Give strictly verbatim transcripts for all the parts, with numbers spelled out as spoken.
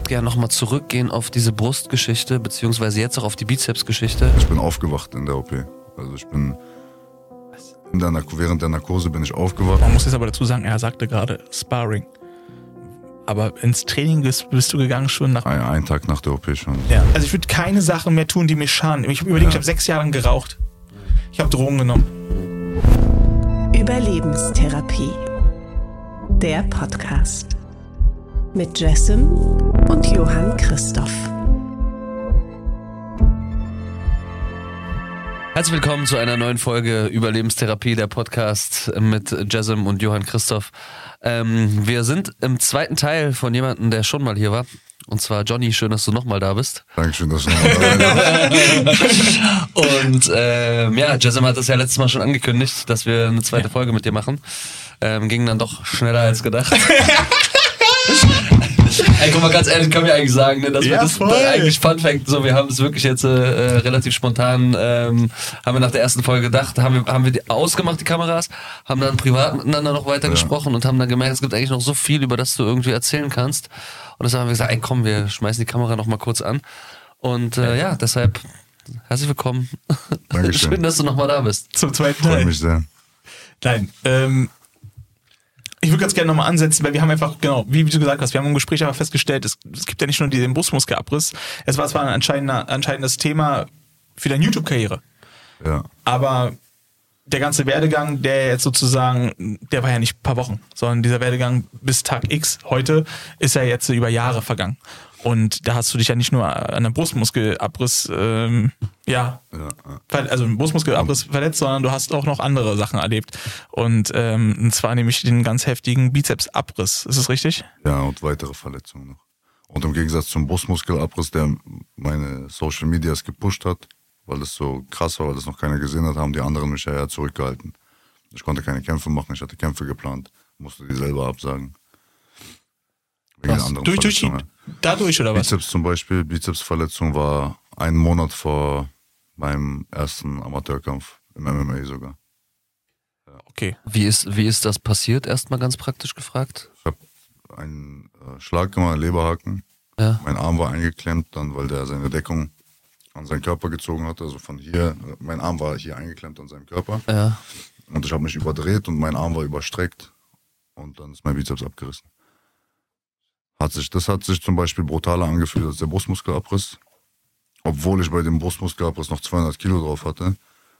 gerne nochmal zurückgehen auf diese Brustgeschichte, beziehungsweise jetzt auch auf die Bizepsgeschichte. Ich bin aufgewacht in der O P. Also ich bin in der Narko- während der Narkose bin ich aufgewacht. Man muss jetzt aber dazu sagen, er sagte gerade Sparring. Aber ins Training bist, bist du gegangen schon nach... Ein, einen Tag nach der O P schon. Ja. Also ich würde keine Sachen mehr tun, die mir schaden. Ich habe überlegt, ja. ich habe sechs Jahre lang geraucht. Ich habe Drogen genommen. Überlebenstherapie. Der Podcast. Mit Jessim und Johann Christoph. Herzlich willkommen zu einer neuen Folge Überlebenstherapie, der Podcast mit Jessim und Johann Christoph. Ähm, wir sind im zweiten Teil von jemandem, der schon mal hier war. Und zwar Johnny, schön, dass du nochmal da bist. Dankeschön, dass du nochmal da bist. Und ähm, ja, Jessim hat das ja letztes Mal schon angekündigt, dass wir eine zweite ja. Folge mit dir machen. Ähm, ging dann doch schneller als gedacht. Ey, guck mal, ganz ehrlich, können wir eigentlich sagen, ne, dass ja, wir das voll. eigentlich Fun Fact, so, wir haben es wirklich jetzt äh, relativ spontan, ähm, haben wir nach der ersten Folge gedacht, haben wir, haben wir die ausgemacht, die Kameras, haben dann privat miteinander noch weiter ja. gesprochen und haben dann gemerkt, es gibt eigentlich noch so viel, über das du irgendwie erzählen kannst. Und deshalb haben wir gesagt, ey komm, wir schmeißen die Kamera noch mal kurz an. Und äh, ja, deshalb herzlich willkommen. Dankeschön. Schön, dass du noch mal da bist. Zum zweiten Teil. Freue mich sehr. Nein, ähm, ich würde ganz gerne nochmal ansetzen, weil wir haben einfach, genau, wie du gesagt hast, wir haben im Gespräch aber festgestellt, es, es gibt ja nicht nur den Brustmuskelabriss, es war zwar ein anscheinender, anscheinendes Thema für deine YouTube-Karriere, ja. aber der ganze Werdegang, der jetzt sozusagen, der war ja nicht ein paar Wochen, sondern dieser Werdegang bis Tag X heute ist ja jetzt über Jahre vergangen. Und da hast du dich ja nicht nur an einem Brustmuskelabriss, ähm, ja, ja, ja. also einen Brustmuskelabriss verletzt, sondern du hast auch noch andere Sachen erlebt. Und, ähm, und zwar nämlich den ganz heftigen Bizepsabriss. Ist das richtig? Ja, und weitere Verletzungen noch. Und im Gegensatz zum Brustmuskelabriss, der meine Social Medias gepusht hat, weil das so krass war, weil das noch keiner gesehen hat, haben die anderen mich ja eher zurückgehalten. Ich konnte keine Kämpfe machen, ich hatte Kämpfe geplant, musste die selber absagen. Wegen was? anderen durch, durch die, dadurch oder was? Bizeps zum Beispiel, Bizepsverletzung war einen Monat vor meinem ersten Amateurkampf, im M M A sogar. Ja. Okay. Wie ist, wie ist das passiert, erstmal ganz praktisch gefragt? Ich habe einen äh, Schlag gemacht, einen Leberhaken. Ja. Mein Arm war eingeklemmt, dann, weil der seine Deckung an seinen Körper gezogen hatte. Also von hier, mein Arm war hier eingeklemmt an seinem Körper. Ja. Und ich habe mich überdreht und mein Arm war überstreckt. Und dann ist mein Bizeps abgerissen. Hat sich, das hat sich zum Beispiel brutaler angefühlt als der Brustmuskelabriss. Obwohl ich bei dem Brustmuskelabriss noch zweihundert Kilo drauf hatte,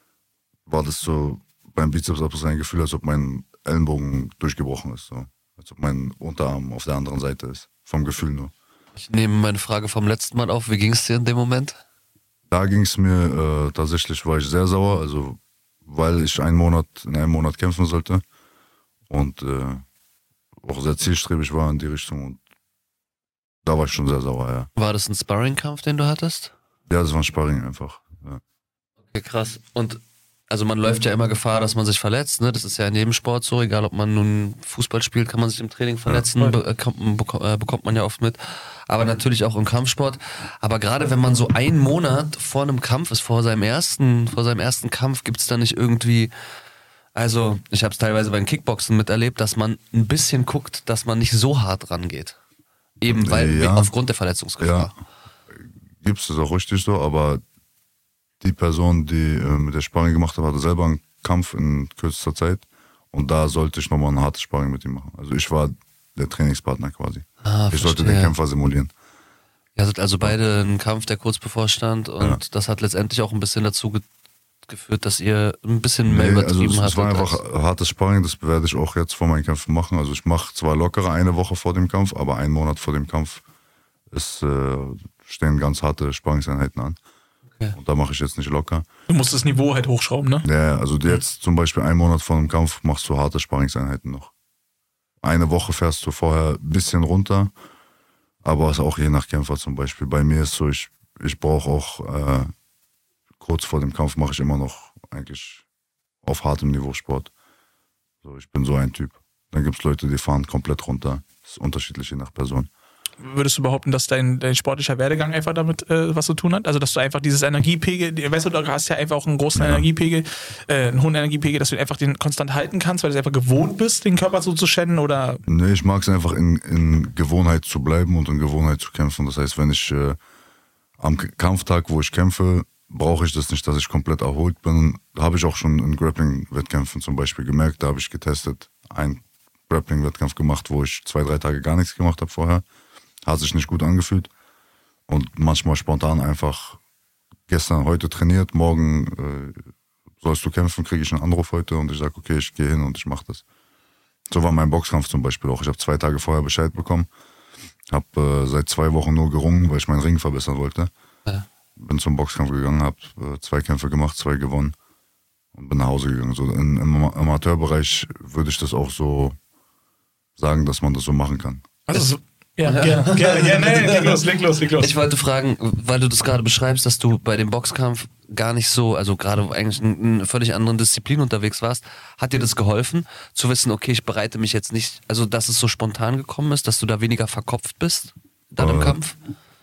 war das so beim Bizepsabriss ein Gefühl, als ob mein Ellenbogen durchgebrochen ist. So. Als ob mein Unterarm auf der anderen Seite ist. Vom Gefühl nur. Ich nehme meine Frage vom letzten Mal auf. Wie ging es dir in dem Moment? Da ging es mir, äh, tatsächlich war ich sehr sauer, also weil ich einen Monat, in einem Monat kämpfen sollte und äh, auch sehr zielstrebig war in die Richtung und da war ich schon sehr sauer, ja. War das ein Sparring-Kampf, den du hattest? Ja, das war ein Sparring einfach, ja. Okay, krass. Und also man läuft ja immer Gefahr, dass man sich verletzt, ne? Das ist ja in jedem Sport so, egal ob man nun Fußball spielt, kann man sich im Training verletzen, ja, be- bekommt, äh, bekommt man ja oft mit. Aber natürlich auch im Kampfsport. Aber gerade wenn man so einen Monat vor einem Kampf ist, vor seinem ersten, vor seinem ersten Kampf, gibt's da nicht irgendwie, also ich habe es teilweise beim Kickboxen miterlebt, dass man ein bisschen guckt, dass man nicht so hart rangeht. Eben weil, ja, aufgrund der Verletzungsgefahr. Ja, gibt's das auch richtig so, aber die Person, die äh, mit der Sparring gemacht hat, hatte selber einen Kampf in kürzester Zeit und da sollte ich nochmal ein hartes Sparring mit ihm machen. Also ich war der Trainingspartner quasi. Ah, ich sollte den Kämpfer simulieren. Ja, sind also beide einen Kampf, der kurz bevorstand und ja. das hat letztendlich auch ein bisschen dazu ge- geführt, dass ihr ein bisschen mehr nee, übertrieben also es, habt. Es war einfach hartes Sparring, das werde ich auch jetzt vor meinen Kämpfen machen. Also ich mache zwar lockere eine Woche vor dem Kampf, aber einen Monat vor dem Kampf ist, äh, stehen ganz harte Sparringseinheiten an. Okay. Und da mache ich jetzt nicht locker. Du musst das Niveau halt hochschrauben, ne? Ja, also jetzt zum Beispiel einen Monat vor dem Kampf machst du harte Sparringseinheiten noch. Eine Woche fährst du vorher ein bisschen runter, aber es ist auch je nach Kämpfer zum Beispiel. Bei mir ist so, ich, ich brauche auch äh, kurz vor dem Kampf mache ich immer noch eigentlich auf hartem Niveau Sport. So, ich bin so ein Typ. Dann gibt es Leute, die fahren komplett runter. Das ist unterschiedlich je nach Person. würdest du behaupten, dass dein, dein sportlicher Werdegang einfach damit äh, was zu tun hat? Also, dass du einfach dieses Energiepegel, weißt du, du hast ja einfach auch einen großen Ja. Energiepegel, äh, einen hohen Energiepegel, dass du einfach den konstant halten kannst, weil du es einfach gewohnt bist, den Körper so zu schänden oder? Nee, ich mag es einfach in, in Gewohnheit zu bleiben und in Gewohnheit zu kämpfen. Das heißt, wenn ich äh, am K- Kampftag, wo ich kämpfe, brauche ich das nicht, dass ich komplett erholt bin. Habe ich auch schon in Grappling-Wettkämpfen zum Beispiel gemerkt. Da habe ich getestet, einen Grappling-Wettkampf gemacht, wo ich zwei, drei Tage gar nichts gemacht habe vorher. Hat sich nicht gut angefühlt. Und manchmal spontan einfach gestern, heute trainiert, morgen äh, sollst du kämpfen, kriege ich einen Anruf heute und ich sage, okay, ich gehe hin und ich mache das. So war mein Boxkampf zum Beispiel auch. Ich habe zwei Tage vorher Bescheid bekommen. Habe äh, seit zwei Wochen nur gerungen, weil ich meinen Ring verbessern wollte. Ja. Bin zum Boxkampf gegangen, habe äh, zwei Kämpfe gemacht, zwei gewonnen und bin nach Hause gegangen. So in, im Amateurbereich würde ich das auch so sagen, dass man das so machen kann. Also, ja, gerne, gerne, ja, nein, leg los, leg los, leg los. Ich wollte fragen, weil du das gerade beschreibst, dass du bei dem Boxkampf gar nicht so, also gerade eigentlich in einer völlig anderen Disziplin unterwegs warst, hat dir das geholfen, zu wissen, okay, ich bereite mich jetzt nicht, also dass es so spontan gekommen ist, dass du da weniger verkopft bist dann im Äh, Kampf?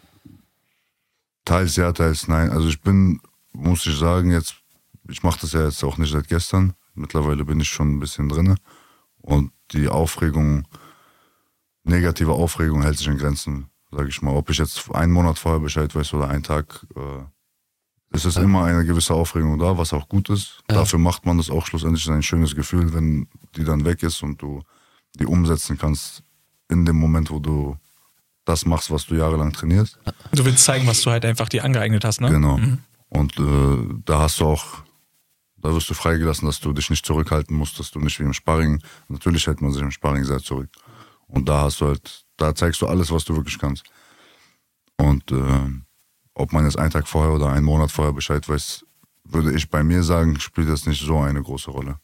Teils ja, teils nein. Also ich bin, muss ich sagen, jetzt, ich mache das ja jetzt auch nicht seit gestern. Mittlerweile bin ich schon ein bisschen drinne. Und die Aufregung, negative Aufregung hält sich in Grenzen, sage ich mal. Ob ich jetzt einen Monat vorher Bescheid weiß oder einen Tag, äh, es ist immer eine gewisse Aufregung da, was auch gut ist. Ja. Dafür macht man das auch schlussendlich. Es ist ein schönes Gefühl, wenn die dann weg ist und du die umsetzen kannst in dem Moment, wo du das machst, was du jahrelang trainierst. Du willst zeigen, was du halt einfach dir angeeignet hast, ne? Genau. Mhm. Und äh, da hast du auch, da wirst du freigelassen, dass du dich nicht zurückhalten musst, dass du nicht wie im Sparring, natürlich hält man sich im Sparring sehr zurück. Und da hast du halt, da zeigst du alles, was du wirklich kannst. Und äh, ob man jetzt einen Tag vorher oder einen Monat vorher Bescheid weiß, würde ich bei mir sagen, spielt das nicht so eine große Rolle.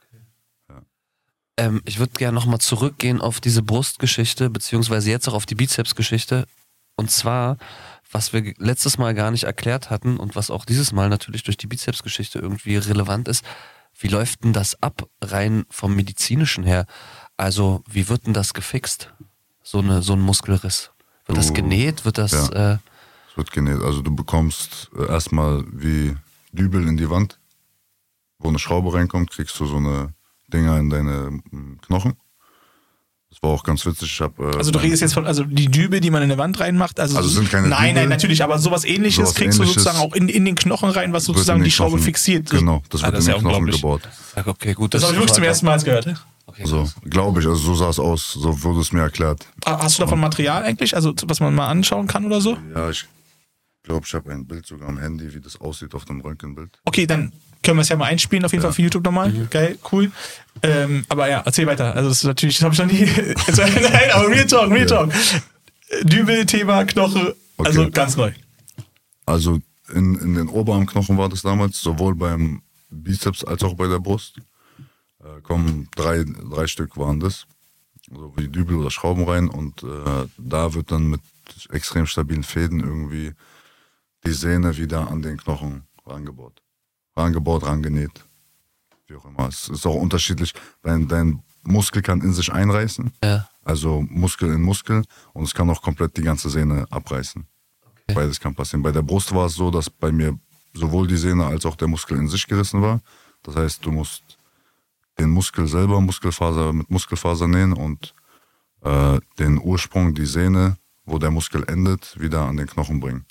Ähm, ich würde gerne nochmal zurückgehen auf diese Brustgeschichte, beziehungsweise jetzt auch auf die Bizepsgeschichte. Und zwar, was wir letztes Mal gar nicht erklärt hatten und was auch dieses Mal natürlich durch die Bizepsgeschichte irgendwie relevant ist, wie läuft denn das ab, rein vom Medizinischen her? Also, wie wird denn das gefixt? So, eine, so ein Muskelriss. Wird Du- das genäht? Wird das... ja. Äh, Es wird genäht. Also du bekommst äh, erstmal wie Dübel in die Wand, wo eine Schraube reinkommt, kriegst du so eine Dinger in deine mm, Knochen. Das war auch ganz witzig. Ich hab, äh, Also du redest jetzt von, also die Dübel, die man in eine Wand reinmacht, also, Also sind keine nein, Dübel. nein, natürlich, aber sowas ähnliches Sowas kriegst Ähnliches du sozusagen auch in, in den Knochen rein, was wird sozusagen in den die Schraube Knochen- fixiert. Genau, das Ah, wird das in ist den ja Knochen unglaublich. gebaut. sag, okay, gut. Das habe ich wirklich zum ersten Mal jetzt gehört. Okay, So, glaube ich, also so sah es aus, so wurde es mir erklärt. Ah, Hast du davon Material eigentlich, also was man mal anschauen kann oder so? Ja, ich glaube, ich habe ein Bild sogar am Handy, wie das aussieht auf dem Röntgenbild. Okay, dann können wir es ja mal einspielen, auf jeden Ja. Fall für YouTube nochmal. Geil, cool. Ähm, aber ja, erzähl weiter. Also das ist natürlich, das habe ich noch nie. Nein, aber Real Talk, Real Talk. Dübel, Thema, Knoche, also Okay. ganz neu. Also in, in den Oberarmknochen war das damals, sowohl beim Bizeps als auch bei der Brust. Äh, kommen drei, drei Stück waren das. Also wie Dübel oder Schrauben rein und äh, da wird dann mit extrem stabilen Fäden irgendwie die Sehne wieder an den Knochen rangebaut. Rangebaut, rangenäht. Wie auch immer. Es ist auch unterschiedlich. Dein, dein Muskel kann in sich einreißen. Ja. Also Muskel in Muskel und es kann auch komplett die ganze Sehne abreißen. Okay. Beides kann passieren. Bei der Brust war es so, dass bei mir sowohl die Sehne als auch der Muskel in sich gerissen war. Das heißt, du musst den Muskel selber Muskelfaser mit Muskelfaser nähen und äh, den Ursprung, die Sehne, wo der Muskel endet, wieder an den Knochen bringen.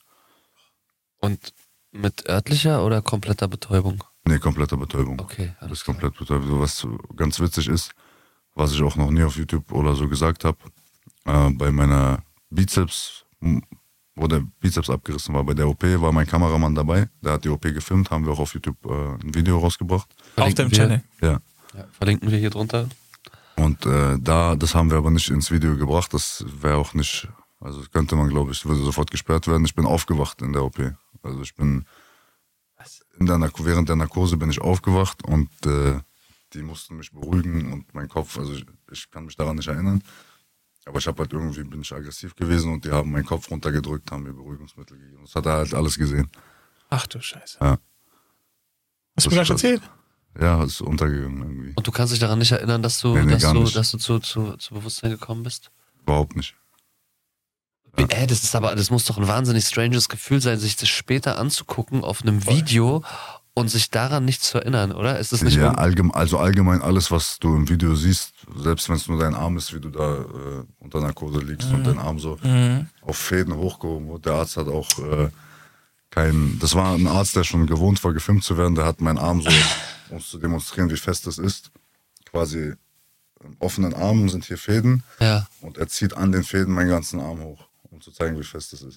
Und mit örtlicher oder kompletter Betäubung? Nee, komplette Betäubung. Okay, Das alles ist komplett betäubt. So, was ganz witzig ist, was ich auch noch nie auf YouTube oder so gesagt habe, äh, bei meiner Bizeps, m- wo der Bizeps abgerissen war, bei der O P war mein Kameramann dabei, der hat die O P gefilmt, haben wir auch auf YouTube äh, ein Video rausgebracht. Auf deinem wir, Channel. Ja. Ja, verlinken wir hier drunter. Und äh, da, das haben wir aber nicht ins Video gebracht, das wäre auch nicht, also das könnte man, glaube ich, würde sofort gesperrt werden. Ich bin aufgewacht in der O P. Also ich bin, in der Narko- während der Narkose bin ich aufgewacht und äh, die mussten mich beruhigen und mein Kopf, also ich, ich kann mich daran nicht erinnern, aber ich habe halt irgendwie, bin ich aggressiv gewesen und die haben meinen Kopf runtergedrückt, haben mir Beruhigungsmittel gegeben. Das hat er halt alles gesehen. Ach du Scheiße. Ja. Hast du Das mir gar nicht ist- erzählt? Ja, es ist untergegangen irgendwie. Und du kannst dich daran nicht erinnern, dass du, Nee, nee, dass gar du, nicht. dass du zu, zu, zu Bewusstsein gekommen bist? Überhaupt nicht. Wie, äh, das ist aber, das muss doch ein wahnsinnig stranges Gefühl sein, sich das später anzugucken auf einem Video und sich daran nicht zu erinnern, oder? Ist das nicht Ja, un- allgemein, also allgemein alles, was du im Video siehst, selbst wenn es nur dein Arm ist, wie du da äh, unter Narkose liegst mhm. und dein Arm so mhm. auf Fäden hochgehoben wird. Der Arzt hat auch äh, kein, das war ein Arzt, der schon gewohnt war, gefilmt zu werden, der hat meinen Arm so, um zu demonstrieren, wie fest das ist, quasi im offenen Arm sind hier Fäden ja. und er zieht an den Fäden meinen ganzen Arm hoch, um zu zeigen, wie fest das ist.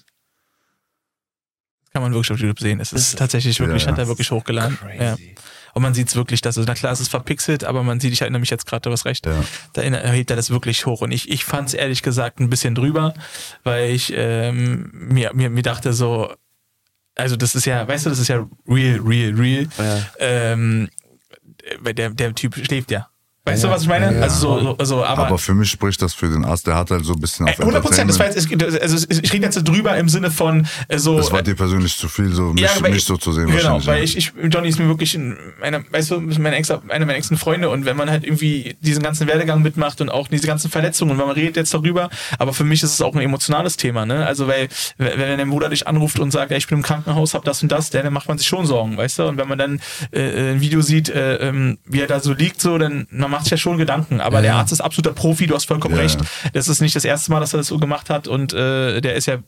Kann man wirklich auf YouTube sehen. Es ist tatsächlich wirklich, ja, ja. hat er wirklich hochgeladen. Ja. Und man sieht es wirklich, dass, also, na klar, es ist verpixelt, aber man sieht, ich erinnere mich jetzt gerade, du hast recht, ja. da hebt er das wirklich hoch. Und ich, ich fand es ehrlich gesagt ein bisschen drüber, weil ich ähm, mir, mir, mir dachte so, also das ist ja, weißt du, das ist ja real, real, real. Ja. Ähm, der, der Typ schläft ja. Weißt ja, du, was ich meine? Ja, ja. Also so, so, also, aber, aber für mich spricht das für den Arzt, der hat halt so ein bisschen auf hundert Prozent, das war jetzt, also ich rede jetzt drüber im Sinne von so. Das war dir persönlich zu viel, so mich, ja, mich ich, so zu sehen. Genau, weil ich, ich, Johnny ist mir wirklich, ein, meine, weißt du, meine Ex, eine meiner engsten Freunde und wenn man halt irgendwie diesen ganzen Werdegang mitmacht und auch diese ganzen Verletzungen und man redet jetzt darüber, aber für mich ist es auch ein emotionales Thema, ne? Also weil, wenn dein Bruder dich anruft und sagt, ja, ich bin im Krankenhaus, hab das und das, dann macht man sich schon Sorgen, weißt du? Und wenn man dann äh, ein Video sieht, äh, wie er da so liegt, so, dann man macht sich ja schon Gedanken. Aber ja, der Arzt ist absoluter Profi, du hast vollkommen ja, recht. Das ist nicht das erste Mal, dass er das so gemacht hat und äh, der ist ja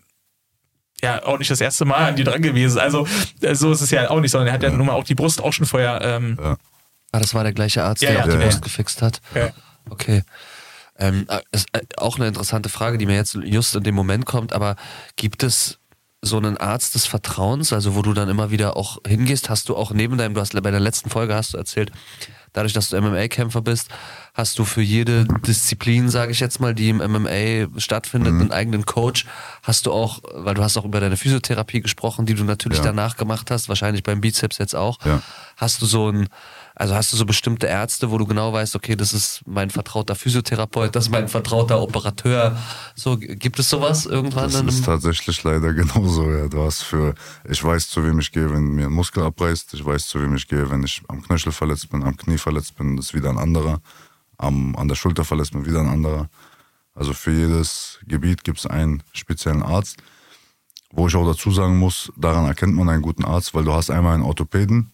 ja auch nicht das erste Mal an dir dran gewesen. Also so ist es ja auch nicht, sondern er hat ja, ja nun mal auch die Brust auch schon vorher. Ähm ja. Ah, das war der gleiche Arzt, ja, der ja, auch die ja, Brust ja. gefixt hat. Ja. Okay. Ähm, ist auch eine interessante Frage, die mir jetzt just in dem Moment kommt, aber gibt es so einen Arzt des Vertrauens, also wo du dann immer wieder auch hingehst, hast du auch neben deinem, du hast bei der letzten Folge hast du erzählt, dadurch, dass du M M A-Kämpfer bist, hast du für jede Disziplin, sage ich jetzt mal, die im M M A stattfindet, mhm. einen eigenen Coach. Hast du auch, weil du hast auch über deine Physiotherapie gesprochen, die du natürlich ja. danach gemacht hast, wahrscheinlich beim Bizeps jetzt auch. Ja. Hast du so ein, also hast du so bestimmte Ärzte, wo du genau weißt, okay, das ist mein vertrauter Physiotherapeut, das ist mein vertrauter Operateur. So, gibt es sowas irgendwann? Das ist tatsächlich leider genauso, ja. Du hast für, ich weiß, zu wem ich gehe, wenn mir ein Muskel abreißt. Ich weiß, zu wem ich gehe, wenn ich am Knöchel verletzt bin, am Knie verletzt bin, das ist wieder ein anderer. Am, an der Schulter verletzt bin, wieder ein anderer. Also für jedes Gebiet gibt es einen speziellen Arzt. Wo ich auch dazu sagen muss, daran erkennt man einen guten Arzt, weil du hast einmal einen Orthopäden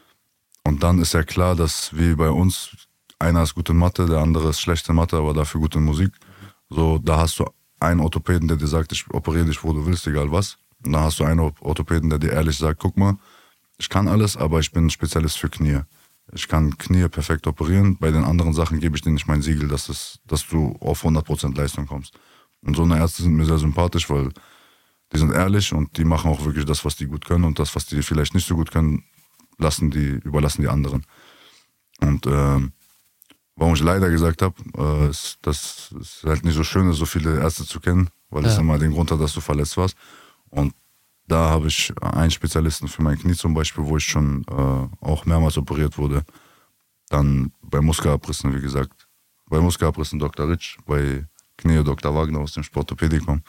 und dann ist ja klar, dass wie bei uns, einer ist gut in Mathe, der andere ist schlecht in Mathe, aber dafür gut in Musik. So, da hast du einen Orthopäden, der dir sagt, ich operiere dich, wo du willst, egal was. Und dann hast du einen Orthopäden, der dir ehrlich sagt, guck mal, ich kann alles, aber ich bin ein Spezialist für Knie. Ich kann Knie perfekt operieren. Bei den anderen Sachen gebe ich dir nicht mein Siegel, dass, es, dass du auf hundert Prozent Leistung kommst. Und so eine Ärzte sind mir sehr sympathisch, weil die sind ehrlich und die machen auch wirklich das, was die gut können. Und das, was die vielleicht nicht so gut können, lassen die, überlassen die anderen. Und ähm, warum ich leider gesagt habe, äh, ist, dass es halt nicht so schön ist, so viele Ärzte zu kennen, weil es ja. immer den Grund hat, dass du verletzt warst. Und da habe ich einen Spezialisten für mein Knie zum Beispiel, wo ich schon äh, auch mehrmals operiert wurde. Dann bei Muskelabrissen, wie gesagt. Bei Muskelabrissen Doktor Ritsch, bei Knie Doktor Wagner aus dem Sportopädikum.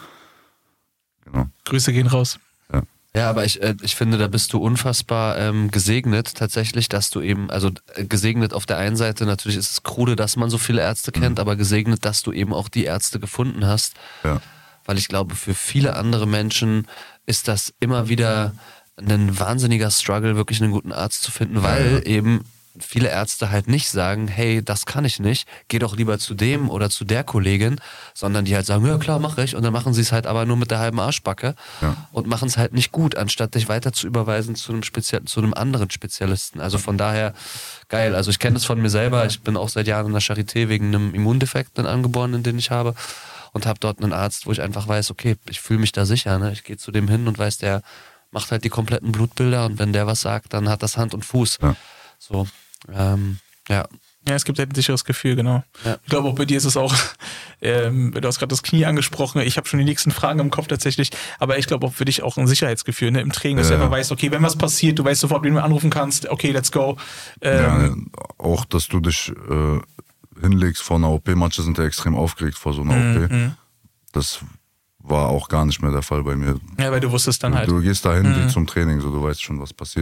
Genau. Grüße gehen raus. Ja, ja aber ich, äh, ich finde, da bist du unfassbar ähm, gesegnet tatsächlich, dass du eben, also äh, gesegnet auf der einen Seite, natürlich ist es krude, dass man so viele Ärzte kennt, mhm. aber gesegnet, dass du eben auch die Ärzte gefunden hast. Ja. Weil ich glaube, für viele andere Menschen ist das immer wieder ein wahnsinniger Struggle, wirklich einen guten Arzt zu finden, weil ja. eben viele Ärzte halt nicht sagen, hey, das kann ich nicht, geh doch lieber zu dem oder zu der Kollegin, sondern die halt sagen, ja klar, mache ich, und dann machen sie es halt aber nur mit der halben Arschbacke ja. und machen es halt nicht gut, anstatt dich weiter zu überweisen zu einem, Spezial- zu einem anderen Spezialisten. Also von daher geil, also ich kenne das von mir selber, ich bin auch seit Jahren in der Charité wegen einem Immundefekt, einen angeborenen, den ich habe, und habe dort einen Arzt, wo ich einfach weiß, okay, ich fühle mich da sicher, ne? Ich gehe zu dem hin und weiß, der macht halt die kompletten Blutbilder und wenn der was sagt, dann hat das Hand und Fuß. Ja. So, ähm, ja. Ja, es gibt halt ein sicheres Gefühl, genau. Ja. Ich glaube, auch bei dir ist es auch, ähm, du hast gerade das Knie angesprochen, ich habe schon die nächsten Fragen im Kopf tatsächlich, aber ich glaube auch für dich auch ein Sicherheitsgefühl, ne? Im Training, dass ja. du einfach weißt, okay, wenn was passiert, du weißt sofort, wen du anrufen kannst, okay, let's go. Ähm, ja, auch, dass du dich äh, hinlegst vor einer O P, manche sind ja extrem aufgeregt vor so einer mhm. O P. Das war auch gar nicht mehr der Fall bei mir. Ja, weil du wusstest dann du, halt. Du gehst dahin mhm. wie zum Training, so du weißt schon, was passiert.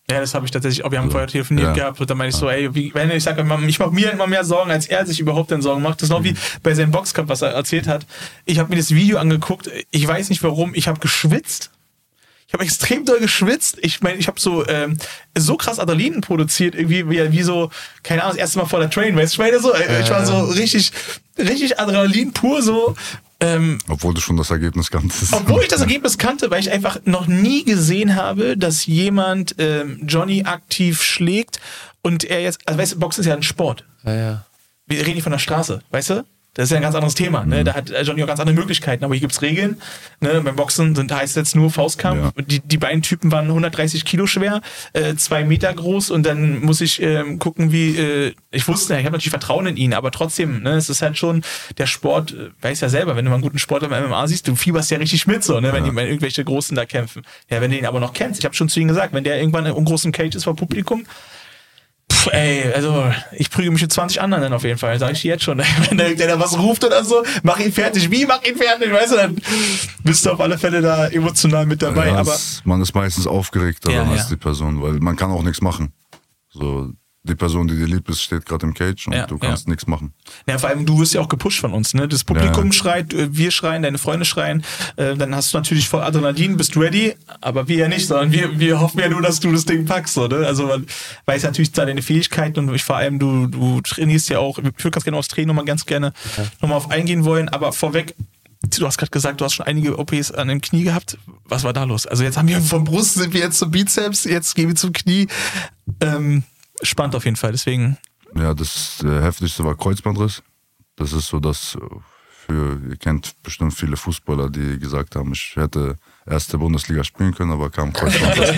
Ja, das habe ich tatsächlich auch. Wir haben so. vorher telefoniert ja. gehabt und dann meine ich so, ey, wie, wenn ich sage, ich mache mir immer mehr Sorgen, als er sich überhaupt dann Sorgen macht. Das ist noch wie bei seinem Boxkampf, was er erzählt hat. Ich habe mir das Video angeguckt, ich weiß nicht warum, ich habe geschwitzt. Ich habe extrem doll geschwitzt. Ich meine, ich habe so ähm, so krass Adrenalin produziert, irgendwie wie, wie so, keine Ahnung, das erste Mal vor der Train, weißt du, ich meine so, äh, ich war so richtig, richtig Adrenalin pur so. Ähm, Obwohl du schon das Ergebnis kanntest. Obwohl ich das Ergebnis kannte, weil ich einfach noch nie gesehen habe, dass jemand ähm, Johnny aktiv schlägt und er jetzt, also weißt du, Boxen ist ja ein Sport. Ja, ja. Wir reden nicht von der Straße, weißt du? Das ist ja ein ganz anderes Thema. Ne? Da hat Johnny auch ganz andere Möglichkeiten, aber hier gibt's Regeln. Ne? Beim Boxen sind, heißt jetzt nur Faustkampf. Ja. Die, die beiden Typen waren hundertdreißig Kilo schwer, äh, zwei Meter groß und dann muss ich ähm, gucken, wie, äh, ich wusste, ich habe natürlich Vertrauen in ihn, aber trotzdem, ne? Es ist halt schon, der Sport, äh, weiß ja selber, wenn du mal einen guten Sportler beim M M A siehst, du fieberst ja richtig mit, so, ne? wenn, Ja. die, wenn irgendwelche Großen da kämpfen. Ja, wenn du ihn aber noch kennst, ich habe schon zu ihm gesagt, wenn der irgendwann im großen Cage ist vor Publikum, Pff, ey, also ich prüge mich mit zwanzig anderen dann auf jeden Fall, sage ich dir jetzt schon. Wenn der, der da was ruft oder so, mach ihn fertig. Wie, mach ihn fertig, weißt du, dann bist du auf alle Fälle da emotional mit dabei. Ja, aber es, man ist meistens aufgeregter Ja, dann ja. als die Person, weil man kann auch nichts machen. So, die Person, die dir lieb ist, steht gerade im Cage und Ja, du kannst ja. nichts machen. ja, vor allem, du wirst ja auch gepusht von uns, ne? Das Publikum Ja. schreit, äh, wir schreien, deine Freunde schreien, äh, dann hast du natürlich voll Adrenalin, bist ready, aber wir ja nicht, sondern wir, wir hoffen ja nur, dass du das Ding packst, so, ne? Also man weiß natürlich da deine Fähigkeiten und ich, vor allem, du, du trainierst ja auch, ich würde ganz gerne aufs Training nochmal ganz gerne okay. nochmal auf eingehen wollen, aber vorweg, du hast gerade gesagt, du hast schon einige O Ps an dem Knie gehabt. Was war da los? Also jetzt haben wir von Brust, sind wir jetzt zum Bizeps, jetzt gehen wir zum Knie. Ähm, spannend auf jeden Fall, deswegen. Ja, das äh, heftigste war Kreuzbandriss. Das ist so, dass äh, für, ihr kennt bestimmt viele Fußballer, die gesagt haben, ich hätte erste Bundesliga spielen können, aber kam Kreuzbandriss.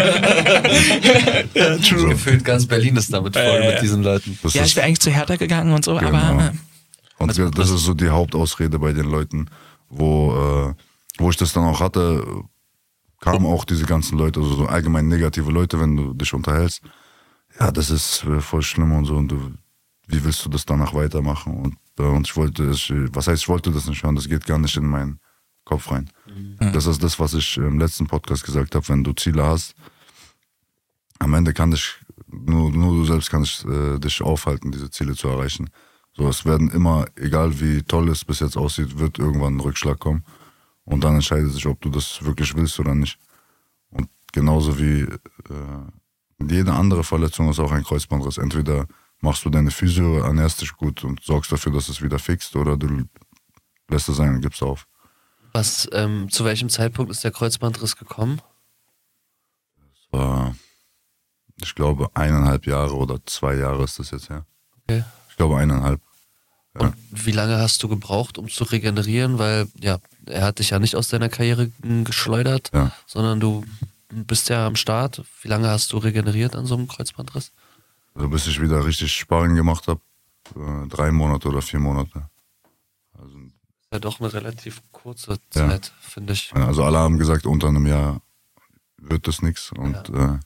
Ja, true. So. Gefühlt ganz Berlin ist damit voll Äh, mit diesen Leuten. Das Ja, ist, ich wäre eigentlich zu Hertha gegangen und so, Genau. aber äh, und das, das ist so die Hauptausrede bei den Leuten, wo, äh, wo ich das dann auch hatte, kamen auch diese ganzen Leute, also so allgemein negative Leute, wenn du dich unterhältst. Ja, das ist äh, voll schlimm und so und du, wie willst du das danach weitermachen? Und, äh, und ich wollte, ich, was heißt, ich wollte das nicht hören, das geht gar nicht in meinen Kopf rein. Mhm. Das ist das, was ich im letzten Podcast gesagt habe, wenn du Ziele hast, am Ende kann dich, nur, nur du selbst kannst äh, dich aufhalten, diese Ziele zu erreichen. So, es werden immer, egal wie toll es bis jetzt aussieht, wird irgendwann ein Rückschlag kommen. Und dann entscheidet sich, ob du das wirklich willst oder nicht. Und genauso wie äh, jede andere Verletzung ist auch ein Kreuzbandriss. Entweder machst du deine Physio, ernährst dich gut und sorgst dafür, dass es wieder fixt, oder du lässt es sein und gibst auf. Was, ähm, zu welchem Zeitpunkt ist der Kreuzbandriss gekommen? Das war, ich glaube, eineinhalb Jahre oder zwei Jahre ist das jetzt her. Okay. Ich glaube, eineinhalb. Ja. Und wie lange hast du gebraucht, um zu regenerieren? Weil, ja, er hat dich ja nicht aus deiner Karriere m, geschleudert, Ja. sondern du bist ja am Start. Wie lange hast du regeneriert an so einem Kreuzbandriss? Also bis ich wieder richtig Sparring gemacht habe, äh, drei Monate oder vier Monate. Also, Ja, doch eine relativ kurze Ja. Zeit, finde ich. also alle haben gesagt, unter einem Jahr wird das nichts. Und äh,